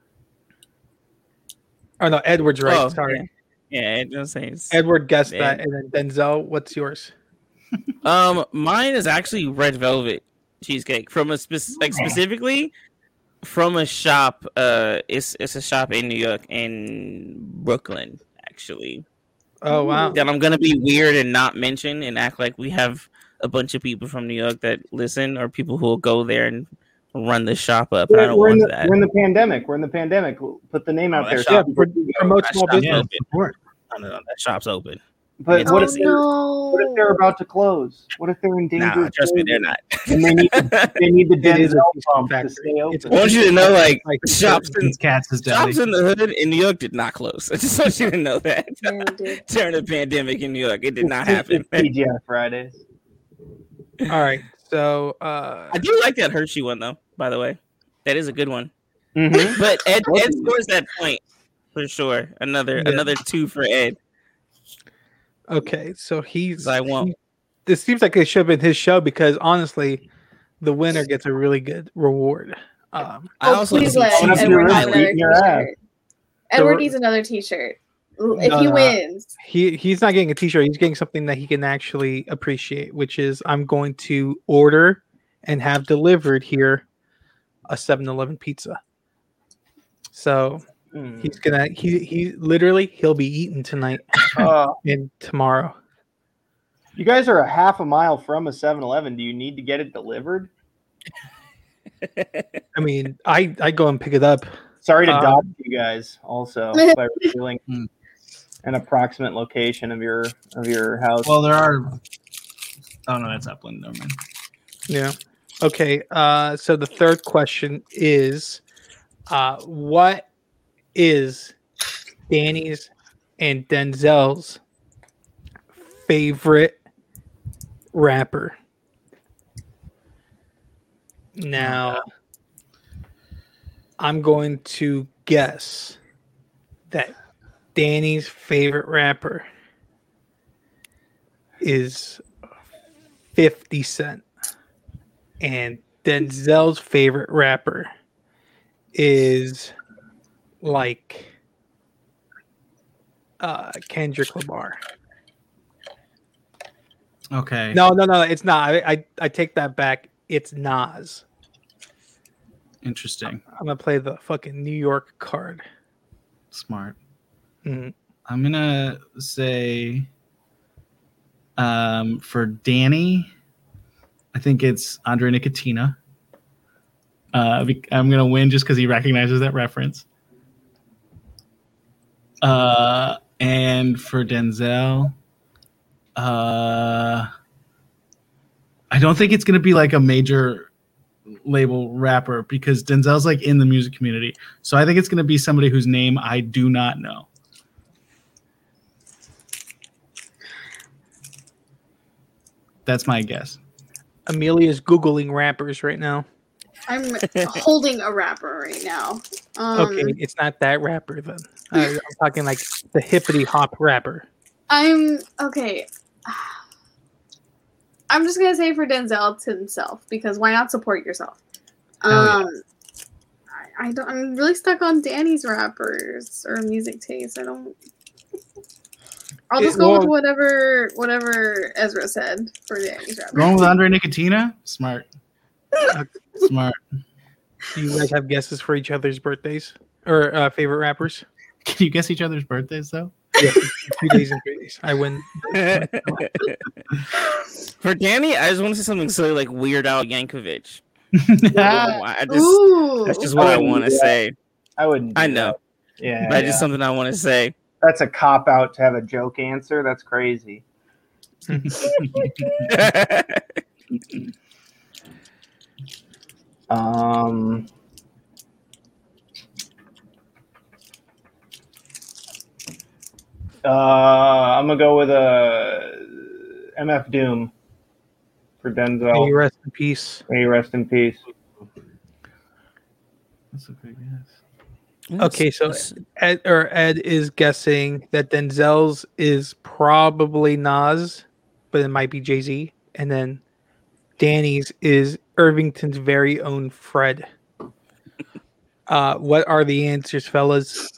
Oh no, Edward's right. Oh, Sorry, Yeah, it does say it's- Edward guessed that, Ed- and then Denzel, what's yours? Um, mine is actually red velvet cheesecake from a spec- like specifically from a shop. Uh, it's it's a shop in New York, in Brooklyn, actually. Oh wow, That I'm gonna be weird and not mention and act like we have a bunch of people from New York that listen, or people who will go there and run the shop up. And I We're, don't we're in want the, that. we're in the pandemic. We're in the pandemic. We'll put the name Oh, out that there. shop- so people can go. promote That small shop's business. Yeah, open. support. I don't know, that shop's open. But It's what Oh if, busy. they're, no! what if they're about to close? What if they're in danger? Nah, of trust me, closing? they're not. And they need they need the It is a Denzel cheesecake pump to factory. stay It's open. a I want you to know, like, Like, shops in It's Katz's Deli. shops in the hood in New York did not close. I just want you to know that Yeah, dude. during the pandemic in New York, it did not It's- happen. it's T G I Fridays. All right, so uh, I do like that Hershey one though. By the way, that is a good one. Mm-hmm. But Ed, Ed scores that point for sure. Another Yeah. another two for Ed. okay, so he's. I won't. he- this seems like it should have been his show because honestly, the winner gets a really good reward. Um, I Oh, also please listen let to Edward Edward really get another beating your ass. t-shirt. Edward The- needs another t-shirt. If No, he no. wins. he he's not getting a t-shirt. He's getting something that he can actually appreciate, which is I'm going to order and have delivered here a seven eleven pizza. So Mm. he's gonna he he literally he'll be eating tonight Uh, and tomorrow. you guys are a half a mile from a seven eleven. Do you need to get it delivered? I mean, I I go and pick it up. Sorry to Um, dox you guys also by revealing Hmm. an approximate location of your of your house. Well, there are. Oh no, that's Upland. Never mind. Yeah. Okay. Uh, so the third question is, uh, what is Danny's and Denzel's favorite rapper? Now, I'm going to guess that Danny's favorite rapper is fifty Cent. And Denzel's favorite rapper is like uh, Kendrick Lamar. Okay. No, no, no, it's not. I, I, I take that back. It's Nas. Interesting. I'm gonna play the fucking New York card. Smart. Mhm. I'm gonna say, um, for Danny, I think it's Andre Nicotina. Uh, be- I'm gonna win just because he recognizes that reference. Uh, and for Denzel, uh, I don't think it's gonna be like a major label rapper because Denzel's like in the music community. So I think it's gonna be somebody whose name I do not know. That's my guess. Amelia's googling rappers right now. I'm holding a rapper right now. Um, Okay, it's not that rapper then. Uh, I'm talking like the hippity hop rapper. I'm okay. I'm just gonna say for Denzel to himself because why not support yourself? Hell yeah. Um, I, I don't. I'm really stuck on Danny's rappers or music taste. I don't. I'll just It- go with well- whatever whatever Ezra said for Danny's rapper. Going with Andre Nicotina? Smart. Smart. Do you guys have guesses for each other's birthdays or uh, favorite rappers? Can you guess each other's birthdays though? Yeah, two days and three days. I win. For Danny, I just want to say something silly like Weird Al Yankovic. I don't know why. I just, Ooh. that's just what I wouldn't want to do that. say. I wouldn't. I do know. that. Yeah, But yeah. just something I want to say. That's a cop out to have a joke answer. That's crazy. Um. Uh, I'm gonna go with a M F Doom for May you Denzel. rest in peace. May you rest in peace. That's a good guess. Okay, so Ed or Ed is guessing that Denzel's is probably Nas, but it might be Jay-Z, and then Danny's is Irvington's very own Fred. Uh, what are the answers, fellas?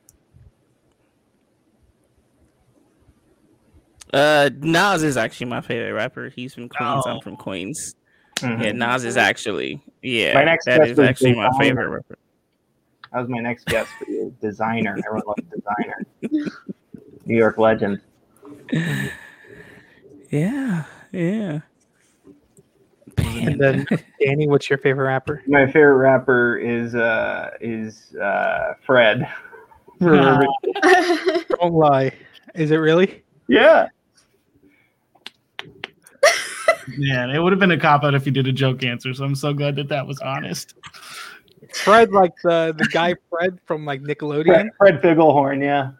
Uh, Nas is actually my favorite rapper. He's from Queens. Oh. I'm from Queens. Mhm. Yeah, Nas is actually yeah. My next that guess is was actually my Designer. favorite rapper. That was my next guess for you. Designer. Everyone loves Designer. New York legend. Yeah, yeah. And then Danny, what's your favorite rapper? My favorite rapper is uh is uh Fred. Ah. Don't lie. Is it really? Yeah. Man, it would have been a cop out if you did a joke answer. So I'm so glad that that was honest. Fred, like the the guy Fred from like Nickelodeon. Fred, Fred Figglehorn, yeah.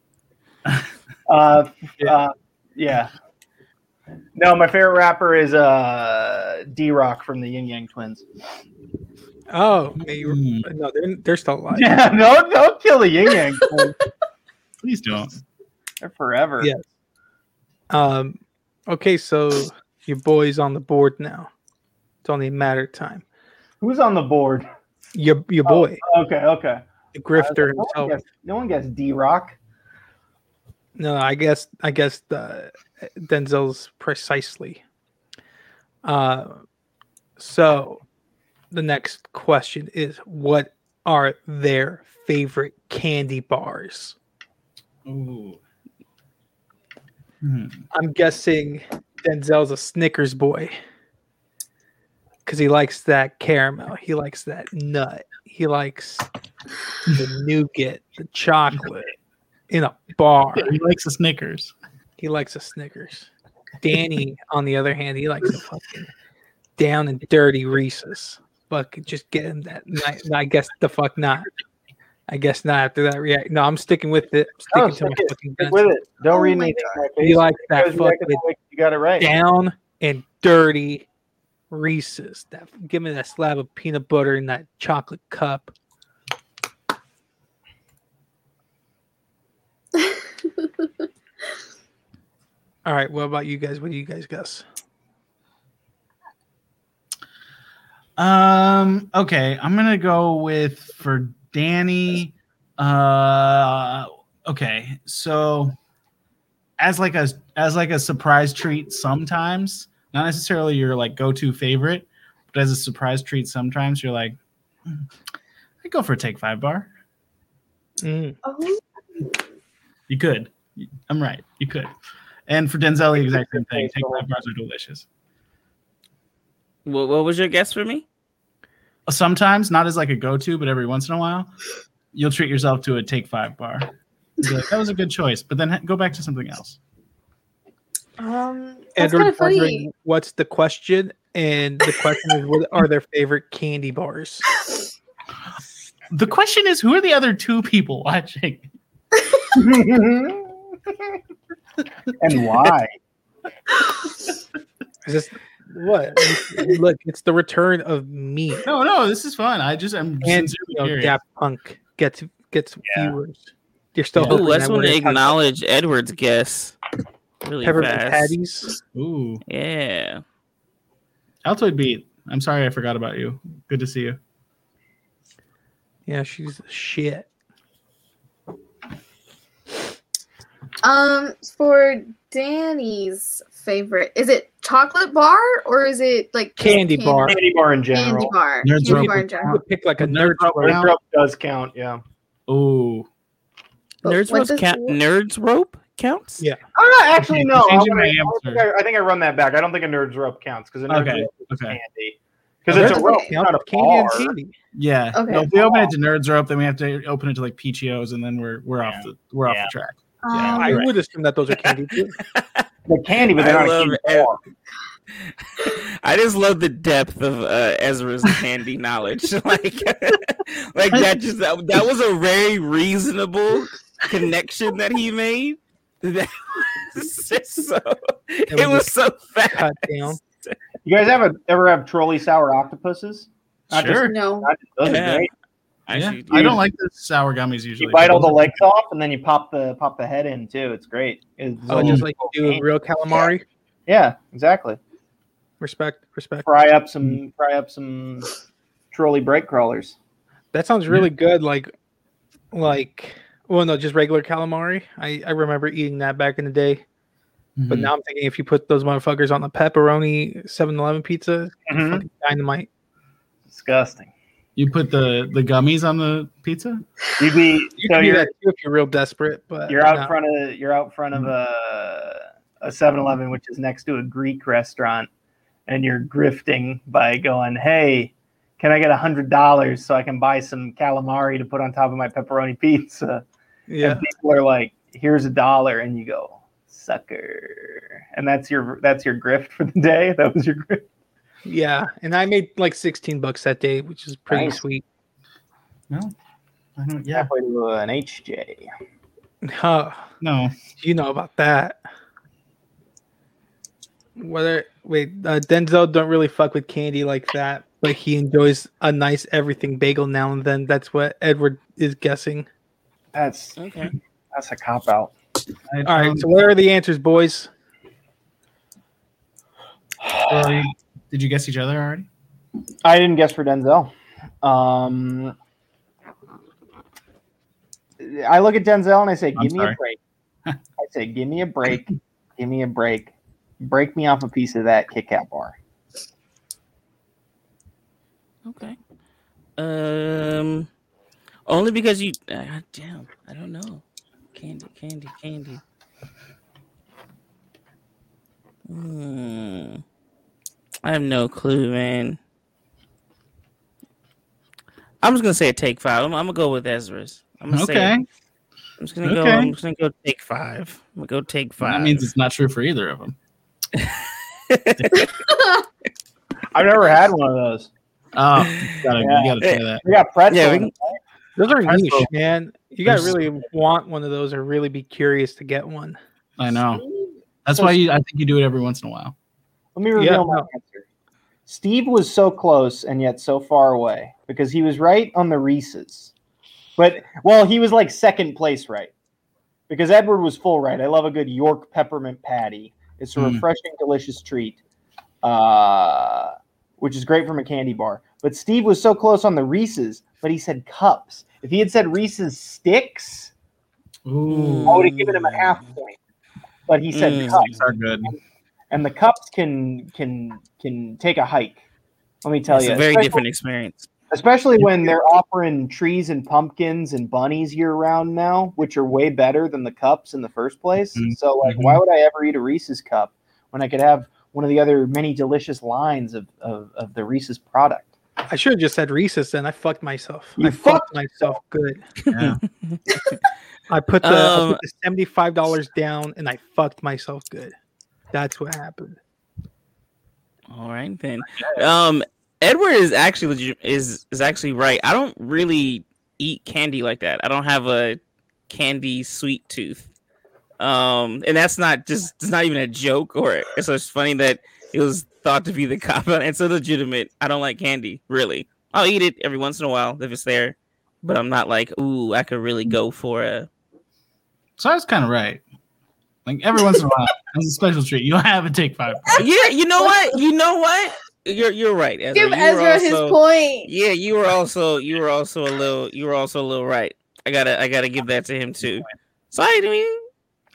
Uh, Yeah. uh, yeah. No, my favorite rapper is uh D-Rock from the Yin Yang Twins. Oh, may you- Mm. no, they're they're still alive. Yeah, no, don't kill the Yin Yang Twins. Please don't. They're forever. Yeah. Um. Okay, so your boy's on the board now. It's only a matter of time. Who's on the board? Your your boy, Okay, okay. the grifter no, one himself. gets, no one gets D-Rock. No, I guess I guess the Denzel's precisely. Uh, so the next question is, what are their favorite candy bars? Ooh. Hmm. I'm guessing Denzel's a Snickers boy because he likes that caramel. He likes that nut. He likes the nougat, the chocolate in a bar. He likes the Snickers. He likes a Snickers. Danny, on the other hand, he likes a fucking down and dirty Reese's. Fuck, just get him that. I, I guess the fuck not. I guess not after that react. No, I'm sticking with it. I'm No, sticking to stick my it. fucking Stick guns. with it. Don't Oh read my anything in my He face. likes that because you reckon fucking you got it right. down and dirty Reese's. That give me that slab of peanut butter in that chocolate cup. All right, what about you guys? What do you guys guess? Um. Okay, I'm gonna go with for Danny. Uh. Okay, so as like a as like a surprise treat, sometimes not necessarily your like go to favorite, but as a surprise treat, sometimes you're like, "Hmm, I go for a Take Five bar. Mm. Oh, You could. I'm right. You could. And for Denzel, the exact same thing. Take Five bars are delicious. What, what was your guess for me? Sometimes, not as like a go-to, but every once in a while, you'll treat yourself to a Take Five bar. You'll be like, that was a good choice, but then ha- go back to something else. um, that's kind Edward's of funny. wondering what's the question, and the question is, what are their favorite candy bars? The question is, who are the other two people watching? And why? Is this what? Look, it's the return of me No, no, this is fun. I just am and sincerely you know, curious. Daft Punk gets gets Yeah. viewers. You're still Yeah. hoping Oh, I just that want we're to gonna talk about acknowledge Edward's guess. Really peppermint fast. patties. Ooh, Yeah. Altoid Beat. I'm sorry I forgot about you. Good to see you. Yeah, she's the shit. Um, for Danny's favorite, is it chocolate bar or is it like just Candy bar. Candy bar in general. Candy bar. Nerds Candy Rope. bar in You general. could pick like a Nerds nerd Rope rope. count? Nerds Rope does count, yeah. Ooh. But Nerds what rope does- count. Nerds rope counts. Yeah. Oh, no, actually, no. I, Changing my I, think answer. I, I think I run that back. I don't think a Nerds Rope counts because a Nerds Okay, Rope is okay. candy. Because it's a Okay. rope, Count not a candy bar. and candy. Yeah. Okay. No, if we open it to Nerds Rope, then we have to open it to like Peachios, and then we're we're off Yeah. the we're off Yeah. the track. Um, I right. would assume that those are candy too. They're candy, but they're I not a love candy it. bar. I just love the depth of uh, Ezra's candy knowledge. like, like that just that, that was a very reasonable connection that he made. That was just so it, was was so fast. Cut down. You guys ever ever have trolley sour octopuses? Not Sure. no. Not just, those Yeah. are great. Actually, Yeah. I don't like the sour gummies usually. You bite all the Those are- legs off and then you pop the pop the head in too. It's great. It's Oh, so- just like you do with real calamari. yeah, exactly. Respect, respect. Fry up some fry up some trolley brake crawlers. That sounds really good. Like, like, well, no, just regular calamari. I, I remember eating that back in the day. But Mhm. now I'm thinking if you put those motherfuckers on the pepperoni seven eleven pizza, Mhm. fucking dynamite. Disgusting. You put the the gummies on the pizza. You'd be You so can do you're that too if you're real desperate. But you're out no. front of you're out front of a a seven eleven, which is next to a Greek restaurant, and you're grifting by going, "Hey, can I get a hundred dollars so I can buy some calamari to put on top of my pepperoni pizza?" Yeah, And people are like, "Here's a dollar," and you go, "Sucker," and that's your that's your grift for the day. That was your grift. yeah. And I made like sixteen bucks that day, which is pretty Nice. sweet. No, I don't. Yeah, Halfway to an H J. Huh. no. You know about that. Whether wait, uh, Denzel don't really fuck with candy like that, but he enjoys a nice everything bagel now and then. That's what Edward is guessing. That's Okay. that's a cop out. I, All right, um, so what are the answers, boys? well, you- did you guess each other already? I didn't guess for Denzel. Um, I look at Denzel and I say, I'm "Give me sorry. a break." I say, "Give me a break. Give me a break. Break me off a piece of that Kit Kat bar." Okay. Um, only because you. Uh, damn, I don't know. Candy, candy, candy. Hmm. I have no clue, man. I'm just gonna say a take five. I'm, I'm gonna go with Ezra's. I'm gonna say. Okay, I'm just gonna go. Okay. I'm just gonna go take five. I'm gonna go take five. that means it's not true for either of them. I've never had one of those. Oh, you gotta, Yeah. you gotta try that. We got pretzel. Yeah, we in can- it. Those are Pretzel. niche, man. You gotta There's- really want one of those or really be curious to get one. I know. That's why you, I think you do it every once in a while. Let me reveal Yeah, my no. answer. Steve was so close and yet so far away because he was right on the Reese's. But, well, he was like second place right because Edward was full right. I love a good York peppermint patty. It's a Mm. refreshing, delicious treat, uh, which is great from a candy bar. But Steve was so close on the Reese's, but he said cups. If he had said Reese's sticks, Ooh, I would have given him a half point. But he said Mm. cups. these are good. And the cups can can can take a hike. Let me tell It's you, a very especially, different experience. especially when they're offering trees and pumpkins and bunnies year round now, which are way better than the cups in the first place. Mhm. So, like, Mhm. why would I ever eat a Reese's cup when I could have one of the other many delicious lines of of, of the Reese's product? I should have just said Reese's then. I fucked myself. You I fucked myself good. Yeah. I put the, I Um, put the seventy-five dollars down and I fucked myself good. That's what happened. All right then. Um, Edward is actually legit, is is actually right. I don't really eat candy like that. I don't have a candy sweet tooth. Um, and that's not just it's not even a joke or it's just funny that it was thought to be the cop out. It's a legitimate. I don't like candy really. I'll eat it every once in a while if it's there, but I'm not like ooh I could really go for a. So I was kind of right. Like every once in a while, as a special treat, you'll have a take five. Yeah, you know what? You know what? You're you're right. Ezra. Give You were Ezra also- his point. Yeah, you were also you were also a little you were also a little right. I gotta I gotta give that to him too. So I mean,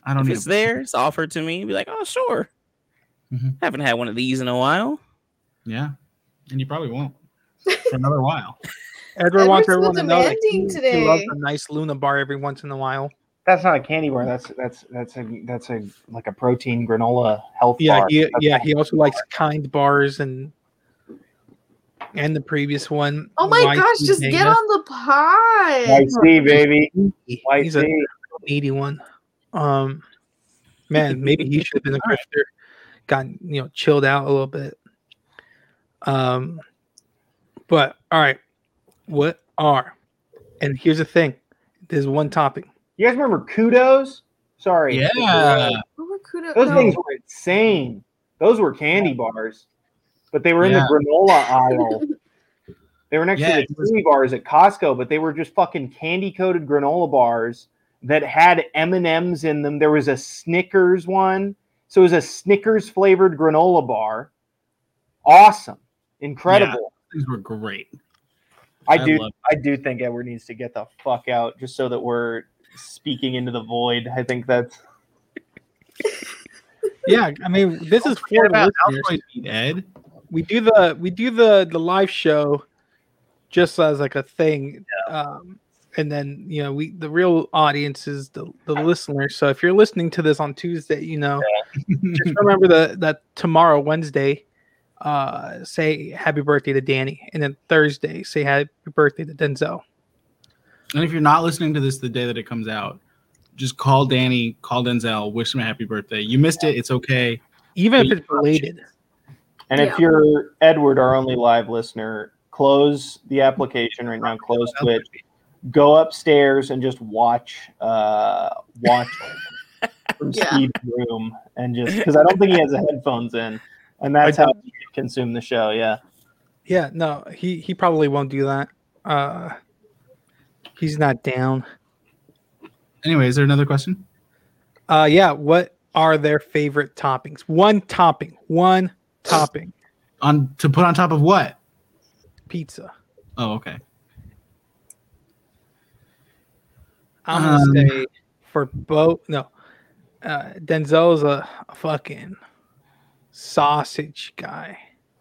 I don't If need it's a- there, it's offered to me. Be like, oh sure. Mhm. Haven't had one of these in a while. Yeah, and you probably won't for another while. Edward wants Edward's everyone so to know that he, demanding he loves today. a nice Luna bar every once in a while. That's not a candy bar. That's that's that's a that's a like a protein granola health Yeah, bar. he That's yeah not he a also candy likes bar. kind bars and and the previous one. Oh my Y C gosh, just get Dana. on the pod. White C, baby. White He's a C. needy one. Um, man, maybe he should have been a grifter. Gotten you know chilled out a little bit. Um, but all right, what are? And here's the thing: there's one topic. You guys remember Kudos? Sorry. Yeah. Oh, we're kudo- Those no. things were insane. Those were candy bars, but they were in Yeah. the granola aisle. They were next Yeah, to it the was- candy bars at Costco, but they were just fucking candy coated granola bars that had M and M's in them. There was a Snickers one, so it was a Snickers flavored granola bar. Awesome, incredible. Things were great. I I do, love I do think Edward needs to get the fuck out, just so that we're speaking into the void. I think that's Yeah, I mean, this is Forget for about the listeners. Altoids Eat Ed. We do the we do the the live show just as like a thing, um, and then you know we the real audience is the the listeners. So if you're listening to this on Tuesday, you know, just remember the that tomorrow Wednesday, uh, say happy birthday to Danny, and then Thursday say happy birthday to Denzel. And if you're not listening to this the day that it comes out, just call Danny, call Denzel, wish him a happy birthday. You missed it. It's okay. Even if We- it's belated. And if Yeah. you're Edward, our only live listener, close the application right now. Close Twitch. Go upstairs and just watch. Uh, watch from Yeah. Steve's room, and just because I don't think he has the headphones in, and that's I how he can consume the show. Yeah. Yeah, no, he he probably won't do that. Uh, he's not down. Anyway, is there another question? Uh, yeah, what are their favorite toppings? One topping, one topping, On to put on top of what? pizza. Oh, okay. I'm gonna Um, say for both. No, uh, Denzel's a, a fucking sausage guy.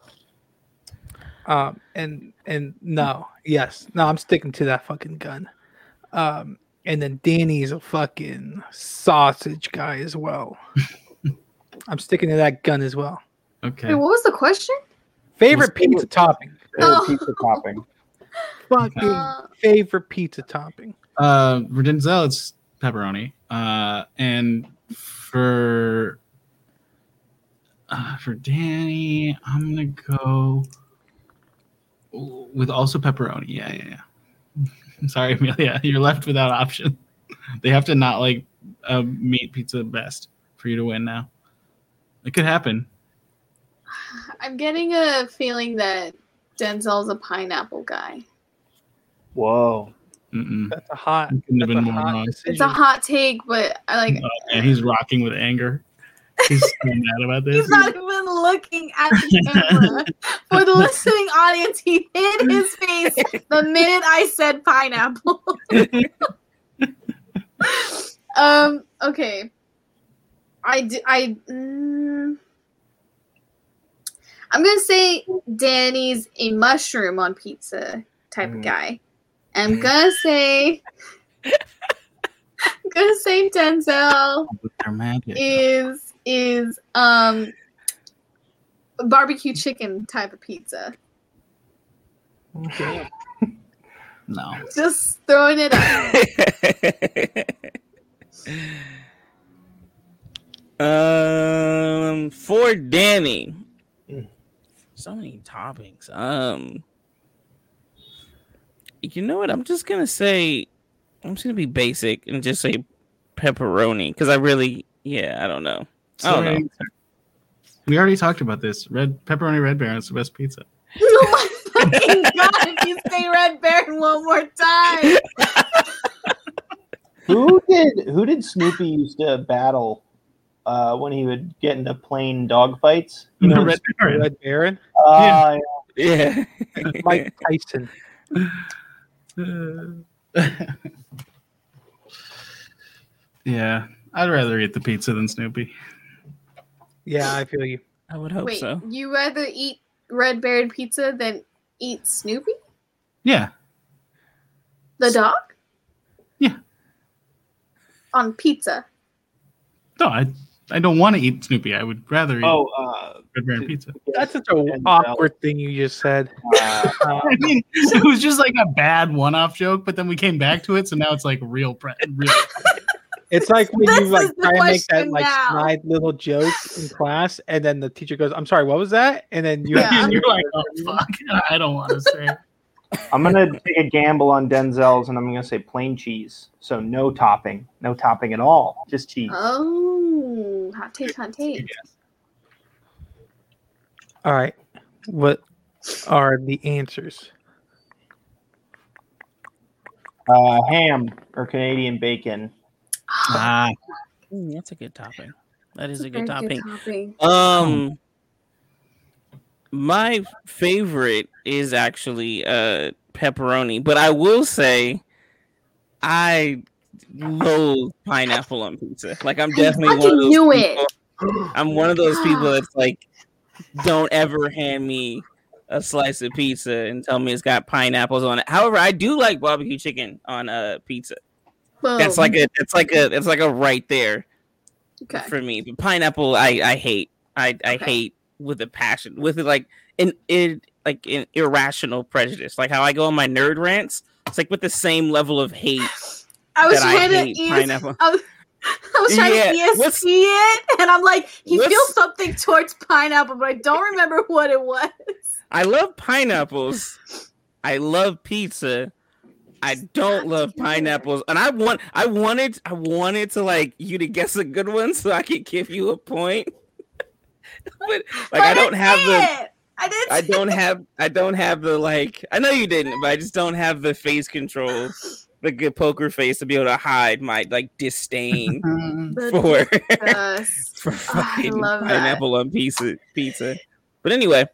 Um, and and no, yes, no, I'm sticking to that fucking gun. Um, and then Danny's a fucking sausage guy as well. I'm sticking to that gun as well. Okay. Wait, what was the question? Favorite Let's go pizza with- topping. Favorite Oh. pizza topping. Fucking Uh, favorite pizza topping. Uh, for Denzel, it's pepperoni. Uh, and for uh, for Danny, I'm gonna go with also pepperoni. Yeah, yeah, yeah. I'm sorry, Amelia, you're left without option. They have to not like uh, meat pizza best for you to win now. It could happen. I'm getting a feeling that Denzel's a pineapple guy. Whoa. Mm-mm. That's a hot. You couldn't have That's a been more hot wrong. decision. It's a hot take, but I like. Oh, yeah, he's rocking with anger. He's so mad about this. He's not even looking at the camera. For the listening audience, he hid his face the minute I said pineapple. um. Okay. I d- I. Mm, I'm gonna say Danny's a mushroom on pizza type of Mm. guy. I'm gonna say. I'm gonna say Denzel They're magic. is is um barbecue chicken type of pizza. Damn. No. Just throwing it up. um, for Danny, Mm. so many toppings. Um, you know what? I'm just gonna say, I'm just gonna be basic and just say pepperoni because I really, yeah, I don't know. I don't know. We already talked about this. Red pepperoni Red Baron is the best pizza. Oh my fucking god! If you say Red Baron one more time, Who did who did Snoopy used to battle uh, when he would get into plain dog fights? You know, Red Baron. Red Baron, uh, Yeah. Mike Tyson. yeah. I'd rather eat the pizza than Snoopy. Yeah, I feel you. I would hope Wait, so. you rather eat Red Baron pizza than eat Snoopy? Yeah. The dog? Yeah. On pizza. No, I I don't want to eat Snoopy. I would rather eat Oh, uh, Red Baron pizza. That's such an awkward thing you just said. uh, Uh, I mean, it was just like a bad one-off joke, but then we came back to it, so now it's like real. Pre- real. it's like when This you like is the try to make that question like now. snide little joke in class, and then the teacher goes, "I'm sorry, what was that?" And then you Yeah. And you're like, oh fuck, I don't want to say it. I'm gonna take a gamble on Denzel's, and I'm gonna say plain cheese. So no topping, no topping at all, just cheese. Oh, hot take, hot take. All right, what are the answers? Uh, ham or Canadian bacon. Ah, Mm, that's a good topping. That is That's a good very topping. topping. Um, my favorite is actually uh pepperoni, but I will say I loathe pineapple on pizza. Like I'm I definitely one of fucking those knew people. it. I'm one of those people that's like, don't ever hand me a slice of pizza and tell me it's got pineapples on it. However, I do like barbecue chicken on a uh, pizza. Boom. That's like a, it's like a, it's like a right there okay. for me. But pineapple, I, I hate. I, I Okay. hate with a passion, with like an, it, like an irrational prejudice. Like how I go on my nerd rants. It's like with the same level of hate. I was that I trying to hate eat. pineapple. I was, I was trying Yeah, to E S what's- P it, and I'm like, he what's- feels something towards pineapple, but I don't remember what it was. I love pineapples. I love pizza. I don't love pineapples, and I want, I wanted, I wanted to like you to guess a good one so I could give you a point. but like But I don't didn't have say the, it. I didn't. I say don't it. have, I don't have the like. I know you didn't, but I just don't have the face control, the good poker face to be able to hide my like disdain The for disgust. for Oh, I fucking love that. pineapple on pizza. Pizza. But anyway,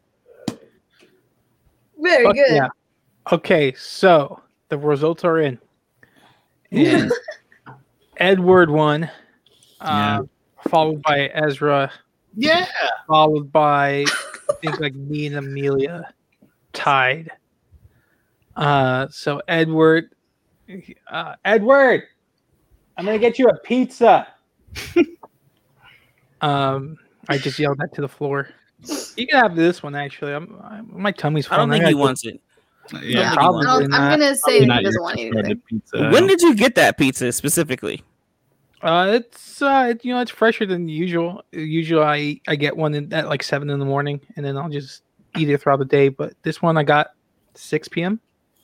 Very Fuck good. yeah. Okay, so the results are in. And Edward won, Yeah. uh, followed by Ezra, yeah. followed by I think like me and Amelia tied. Uh, so Edward, uh, Edward, I'm gonna get you a pizza. um, I just yelled that to the floor. You can have this one actually. I'm, I'm my tummy's full. I don't think he wants it. Yeah. think probably he I don't- not. I'm gonna say Probably that not he doesn't your want anything. shredded pizza. When did you get that pizza specifically? Uh, it's uh, you know, it's fresher than usual. Usually, I I get one in, at like seven in the morning, and then I'll just eat it throughout the day. But this one I got six p.m.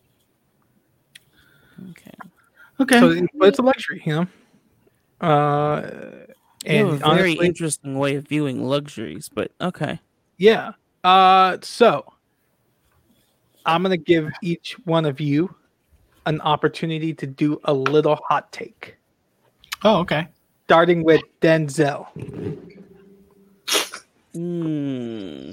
Okay. Okay. So it, but it's a luxury, you know. Uh, You have and a very honestly, interesting way of viewing luxuries, but okay. yeah. Uh, so I'm gonna give each one of you an opportunity to do a little hot take, oh, okay. starting with Denzel. Hmm.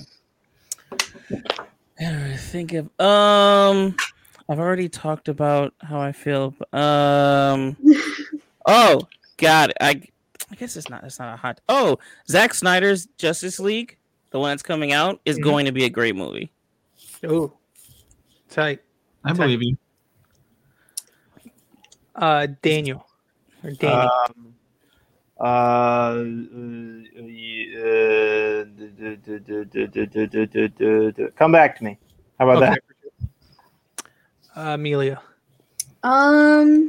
I think of um. I've already talked about how I feel. Um. Oh, got it. I. I guess it's not. It's not a hot. Oh, Zack Snyder's Justice League, the one that's coming out, is Mhm. going to be a great movie. Oh, tight. I believe you. Uh, Daniel or Danny. Um, uh, uh, uh, d- d- d- d- d- d- d- d- d- d- come back to me. How about Okay. that? Uh, Amelia. Um,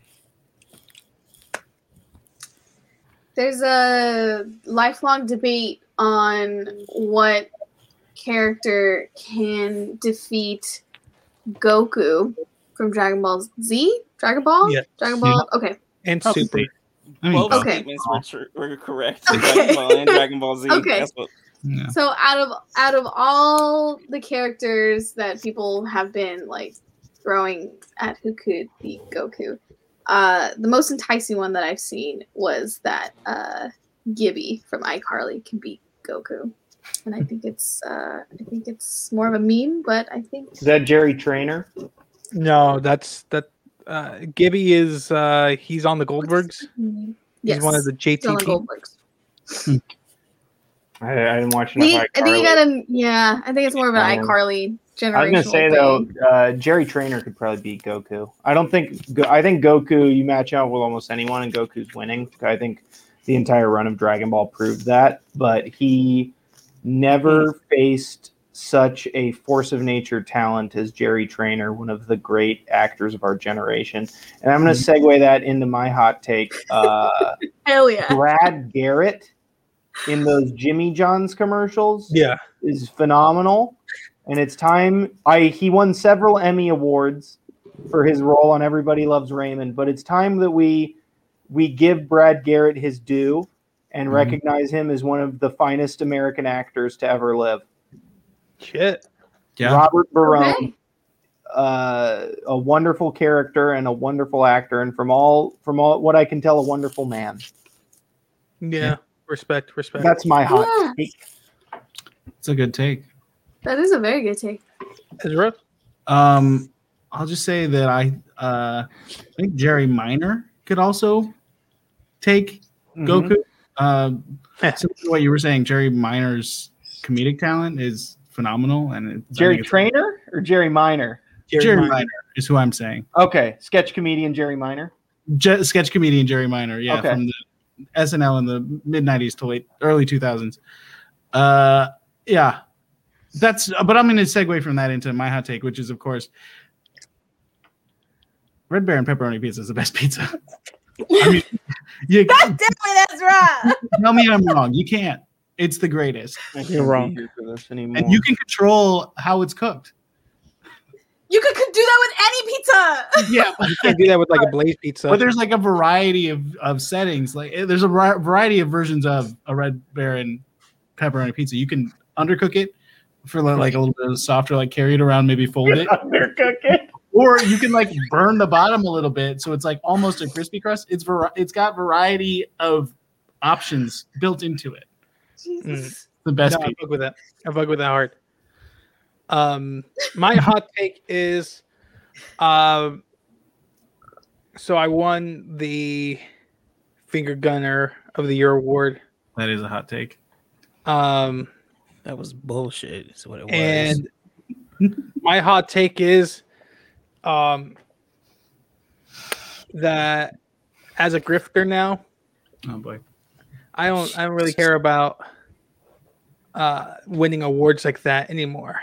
there's a lifelong debate on what character can defeat Goku from Dragon Ball Z. Dragon Ball. Yeah. Dragon Ball. Okay. And Probably. Super. I mean, Both Okay. statements were, tr- were correct. Okay. Dragon Ball and Dragon Ball Z. Okay. That's what, yeah. So out of out of all the characters that people have been like throwing at who could beat Goku, uh, the most enticing one that I've seen was that uh, Gibby from iCarly can beat Goku, and I think it's uh, I think it's more of a meme, but I think Is that Jerry Trainer? No, that's that. Uh, Gibby is uh, he's on the Goldbergs. no, He's Yes. one of the J T Still on P. Goldbergs. I, I didn't watch enough He, I think he iCarly. got a yeah. I think it's more of an Um, iCarly generational. I was gonna say thing. though, uh, Jerry Trainer could probably beat Goku. I don't think. Go- I think Goku. You match out with almost anyone, and Goku's winning. I think the entire run of Dragon Ball proved that. But he never faced such a force of nature talent as Jerry Trainer, one of the great actors of our generation. And I'm gonna segue that into my hot take. Uh, Hell yeah. Brad Garrett in those Jimmy John's commercials Yeah. is phenomenal, and it's time. I he won several Emmy awards for his role on Everybody Loves Raymond, but it's time that we we give Brad Garrett his due and Mhm. recognize him as one of the finest American actors to ever live. Shit. Yeah. Robert Barone, Okay. uh, a wonderful character and a wonderful actor, and from all from all what I can tell, a wonderful man. Yeah. Yeah. Respect. Respect. That's my hot Yeah. take. It's a good take. That is a very good take. Ezra. Um, I'll just say that I uh, I think Jerry Minor could also take Mhm. Goku. Um, similar to what you were saying, Jerry Minor's comedic talent is phenomenal, and it, I Jerry think it's- Trainer or Jerry Minor? Jerry Jerry Minor. Minor is who I'm saying. Okay, sketch comedian Jerry Minor. Je- sketch comedian Jerry Minor, yeah, Okay. from the S N L in the mid nineties to late early two thousands. Uh, yeah, that's. But I'm going to segue from that into my hot take, which is, of course, Red Baron pepperoni pizza is the best pizza. I mean, you God damn it, Ezra! tell me I'm wrong. You can't. It's the greatest, I can't You're be wrong. here for this anymore. and you can control how it's cooked. You could, could do that with any pizza. Yeah, You can't do that with like a Blaze pizza. but there's like a variety of, of settings. Like eh, there's a vari- variety of versions of a Red Baron pepperoni pizza. You can undercook it for li- like a little bit softer, like carry it around, maybe fold it, undercook it. or you can like burn the bottom a little bit so it's like almost a crispy crust. It's vari- it's got variety of options built into it. Jesus. The best No, I pizza. fuck with that. I fuck with that hard. Um, my hot take is, um, so I won the Finger Gunner of the Year award. That is a hot take. Um, That was bullshit. Is what it was. and my hot take is, um, that as a grifter now, Oh boy. I don't, I don't really care about uh, winning awards like that anymore.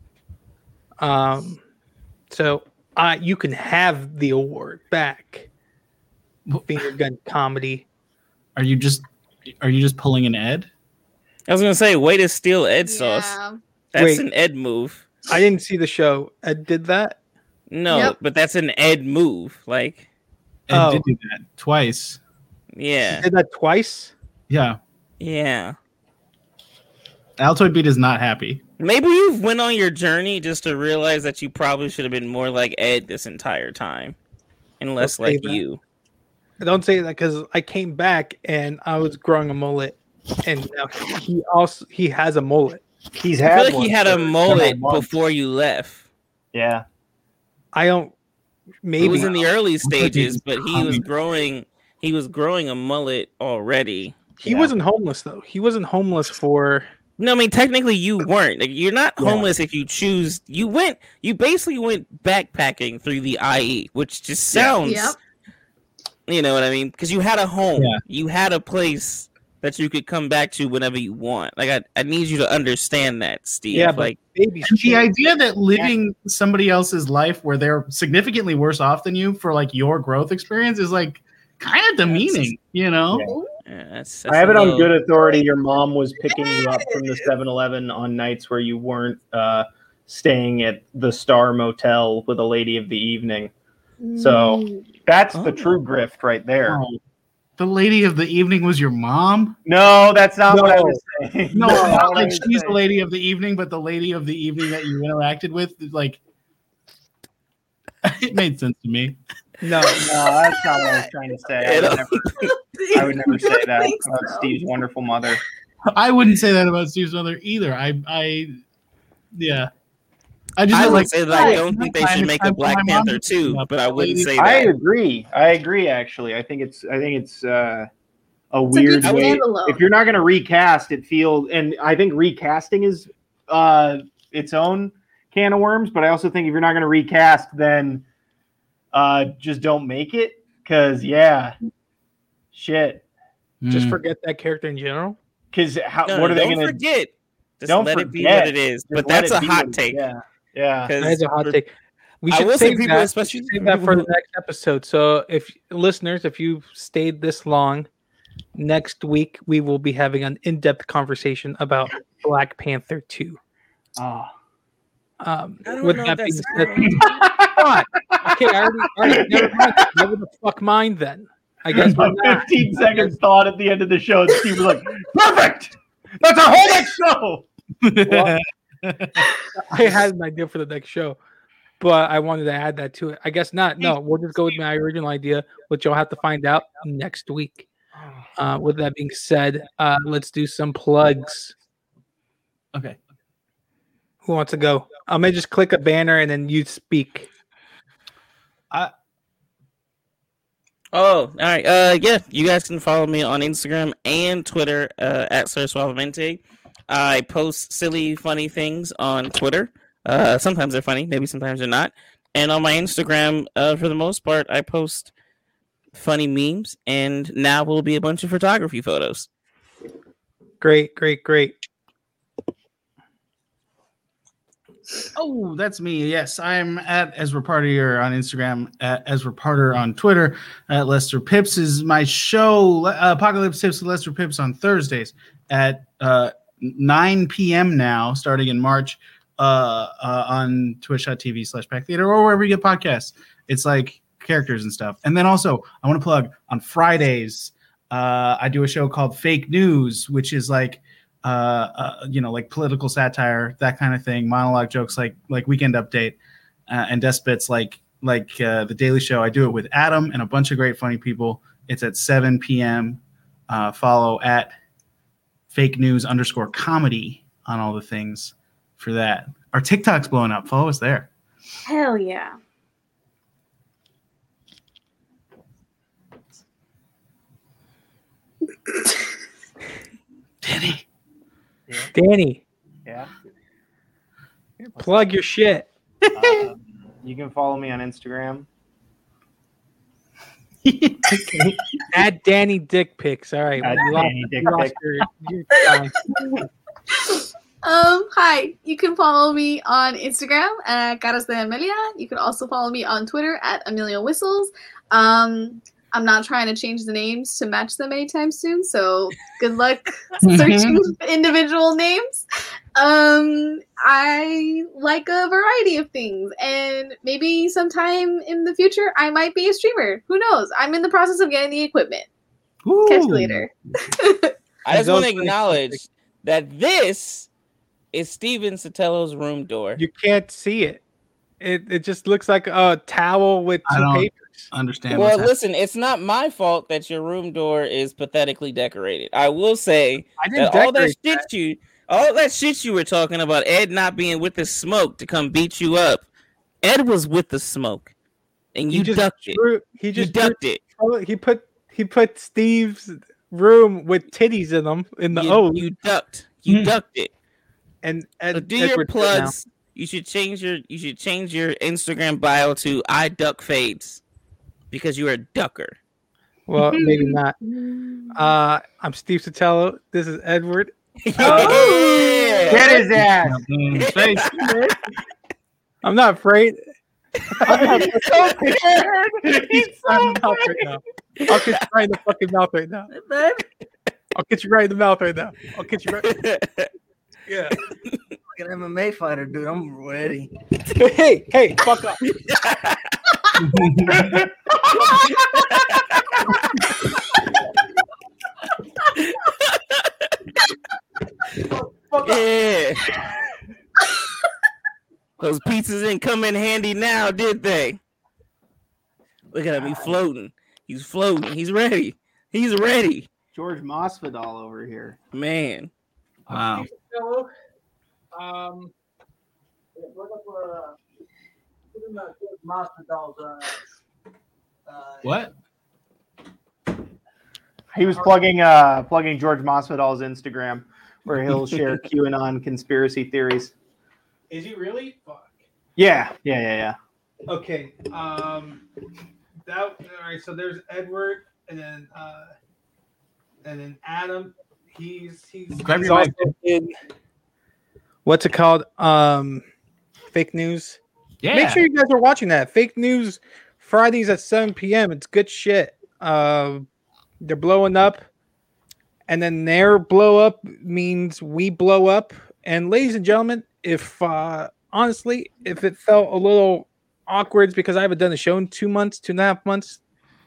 Um, so uh, you can have the award back. Finger gun comedy. Are you just are you just pulling an Ed? I was gonna say, way to steal Ed sauce. Yeah. That's Wait. an Ed move. I didn't see the show. Ed did that. No, Yep. but that's an Ed move. Like, Ed Oh. did do that twice. yeah, Did that twice. Yeah. yeah. Altoid Beat is not happy. Maybe you went on your journey just to realize that you probably should have been more like Ed this entire time, and less Don't say like that. you. Don't say that because I came back and I was growing a mullet, and now he also he has a mullet. He's I had feel like one he had a for mullet several months. before you left. Yeah. I don't. Maybe It was in the early think stages, he's but he was coming. growing. He was growing a mullet already. he Yeah. wasn't homeless though. He wasn't homeless for. No, I mean technically you weren't. Like you're not Yeah. homeless if you choose. You went. You basically went backpacking through the I E, which just Yeah. sounds. Yep. You know what I mean? Because you had a home. Yeah. You had a place that you could come back to whenever you want. Like I, I need you to understand that, Steve. Yeah, but like baby. And the idea that living somebody else's life where they're significantly worse off than you for like your growth experience is like kind of demeaning, you know? Yeah. yeah, that's, I that's have a it on little- good authority. Your mom was picking you up from the seven eleven on nights where you weren't uh, staying at the Star Motel with a lady of the evening. So- Mm. That's Oh. the true grift right there. Oh, the lady of the evening was your mom? No, that's not what I No. was saying. No, That's not what I like was she's the saying. lady of the evening, but the lady of the evening that you interacted with, like, it made sense to me. No, No, that's not what I was trying to say. I would never, I would never say that about Steve's wonderful mother. I wouldn't say that about Steve's mother either. I, I, yeah. I just I feel would like say that I "Hey, don't it's think they time, should it's make time a for Black my mom Panther to too, pick up but I that wouldn't lady." say I that. agree. I agree. Actually, I think it's. I think it's. Uh, a It's a weird good way. standalone. If you're not going to recast, it feels, and I think recasting is uh, its own can of worms. But I also think if you're not going to recast, then uh, just don't make it. Because yeah, shit. Just Mm. forget that character in general. Because how? No, what no, are they don't going to? forget. Just Don't let it be forget. what it is. Just But let that's it a be hot what it- take. Yeah, yeah. That 'cause is a hot for- take. We I should will say save people, that. especially we should save that for people the next episode. So, if listeners, if you've stayed this long, next week we will be having an in-depth conversation about Black Panther two. Oh. Um, I don't with know that if being that's said, what? Okay, I already, all right, never mind. Never the fuck mind then. I guess we're A not. fifteen second thought at the end of the show, and Steve was like, "Perfect. That's our whole next show." Well, I had an idea for the next show, but I wanted to add that to it. I guess not. No, we'll just go with my original idea, which you'll have to find out next week. Uh, with that being said, uh, let's do some plugs. Okay. Who wants to go? I may just click a banner and then you speak. I, Oh, all right. Uh, yeah, you guys can follow me on Instagram and Twitter uh, at Sir Suavemente. I post silly, funny things on Twitter. Uh, sometimes they're funny, maybe sometimes they're not. And on my Instagram, uh, for the most part, I post funny memes, and now will be a bunch of photography photos. Great, great, great. Oh, that's me. Yes, I'm at Ezra Partier on Instagram, at Ezra Parter on Twitter. At Lester Pips is my show, uh, Apocalypse Tips with Lester Pips on Thursdays at uh, nine p.m. now, starting in March, uh, uh, on twitch.tv slash pack theater or wherever you get podcasts. It's like characters and stuff. And then also, I want to plug on Fridays, uh, I do a show called Fake News, which is like, uh, uh you know, like political satire, that kind of thing, monologue jokes, like like Weekend Update, uh, and Despots, like like uh, the Daily Show. I do it with Adam and a bunch of great funny people. It's at seven p.m. Uh, follow at Fake News underscore comedy on all the things for that. Our TikTok's blowing up. Follow us there. Hell yeah. Danny. Danny, Yeah. plug your shit. Um, you can follow me on Instagram. Add Danny dick pics. All right. Add you lost- Danny dick you lost pic. your- your time. Um, hi. You can follow me on Instagram at Caras de Amelia. You can also follow me on Twitter at Amelia Whistles. Um, I'm not trying to change the names to match them anytime soon, so good luck searching individual names. Um, I like a variety of things, and maybe sometime in the future I might be a streamer. Who knows? I'm in the process of getting the equipment. Catch you later. I just Those want to funny acknowledge topics. that this is Steven Sotelo room door. You can't see it. It it just looks like a towel with I two don't- papers. Understand Well, what's listen, it's not my fault that your room door is pathetically decorated. I will say I didn't that all that decorate shit you, all that shit you were talking about, Ed not being with the smoke to come beat you up. Ed was with the smoke, and you just ducked it. drew- He You just ducked it. drew- he put he put Steve's room with titties in them in the You, O. you ducked. You Hmm. ducked it. and Ed, So do your Edward did now. plugs. You should change your you should change your Instagram bio to I duck fades because you're a ducker. Well, maybe not. Uh, I'm Steve Sotelo. This is Edward. Yeah. Get his ass. his face. I'm not afraid. I'm not so scared. He's I'm so not right now. I'll get you right in the fucking mouth right now. I'll get you right in the mouth right now. I'll get you right. Yeah. Like an M M A fighter, dude. I'm ready. Hey, hey, fuck up. Yeah. Those pizzas didn't come in handy now, did they? Look at him. He's floating. He's floating. He's ready. He's ready. George Masvidal over here. Man. Wow. Um, Look up uh, put in the Master Dolls. Uh, uh, What? He was plugging uh plugging George Masvidal's Instagram, where he'll share QAnon conspiracy theories. Is he really? Fuck. Yeah, yeah, yeah, yeah. Okay. Um. That. All right. So there's Edward, and then uh, and then Adam. He's he's, Grab he's your also mic. in. What's it called? Um, fake news. Yeah. Make sure you guys are watching that. Fake news Fridays at seven p.m. It's good shit. Uh, they're blowing up, and then their blow up means we blow up. And ladies and gentlemen, if uh, honestly, if it felt a little awkward, it's because I haven't done a show in two months, two and a half months.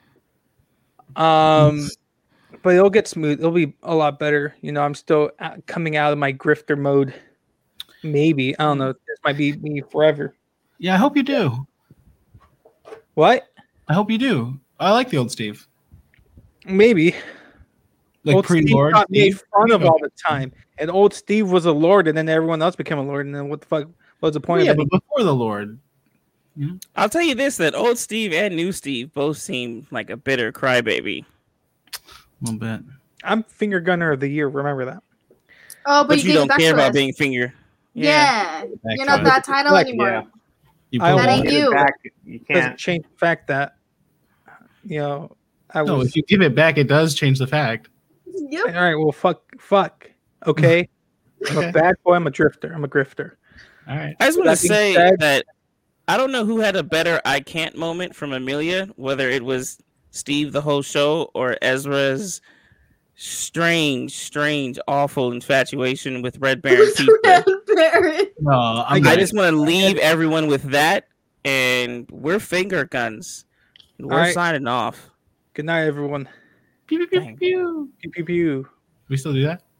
Um, but it'll get smooth. It'll be a lot better. You know, I'm still coming out of my grifter mode. Maybe I don't know. This might be me forever. Yeah, I hope you do. What? I hope you do. I like the old Steve. Maybe. Like Old Steve pre-Lord got made Steve. fun of all the time, and old Steve was a lord, and then everyone else became a lord, and then what the fuck? What's the point Yeah, of it? but before the Lord. I'll tell you this: that old Steve and new Steve both seem like a bitter crybaby. A little bit. I'm finger gunner of the year. Remember that. Oh, but, But you, you gave it don't back care to about us. being finger. Yeah, Back you're to not us. that title Like, anymore. yeah. You I pulled That it. ain't Get it you. back. You Doesn't can't. change the fact that you know I No, was. if you give it back, it does change the fact. Yep. All right. Well, fuck, fuck. Okay. I'm a bad boy. I'm a drifter. I'm a grifter. All right. I just want to That being say said- that I don't know who had a better "I can't" moment from Amelia, whether it was Steve the whole show or Ezra's strange, strange, awful infatuation with Red Baron pizza. Red Baron. No, I'm I not. just want to leave everyone with that, and we're finger guns. We're All right. signing off. Good night, everyone. Pew, pew, pew, Dang. pew. Pew pew pew. We still do that?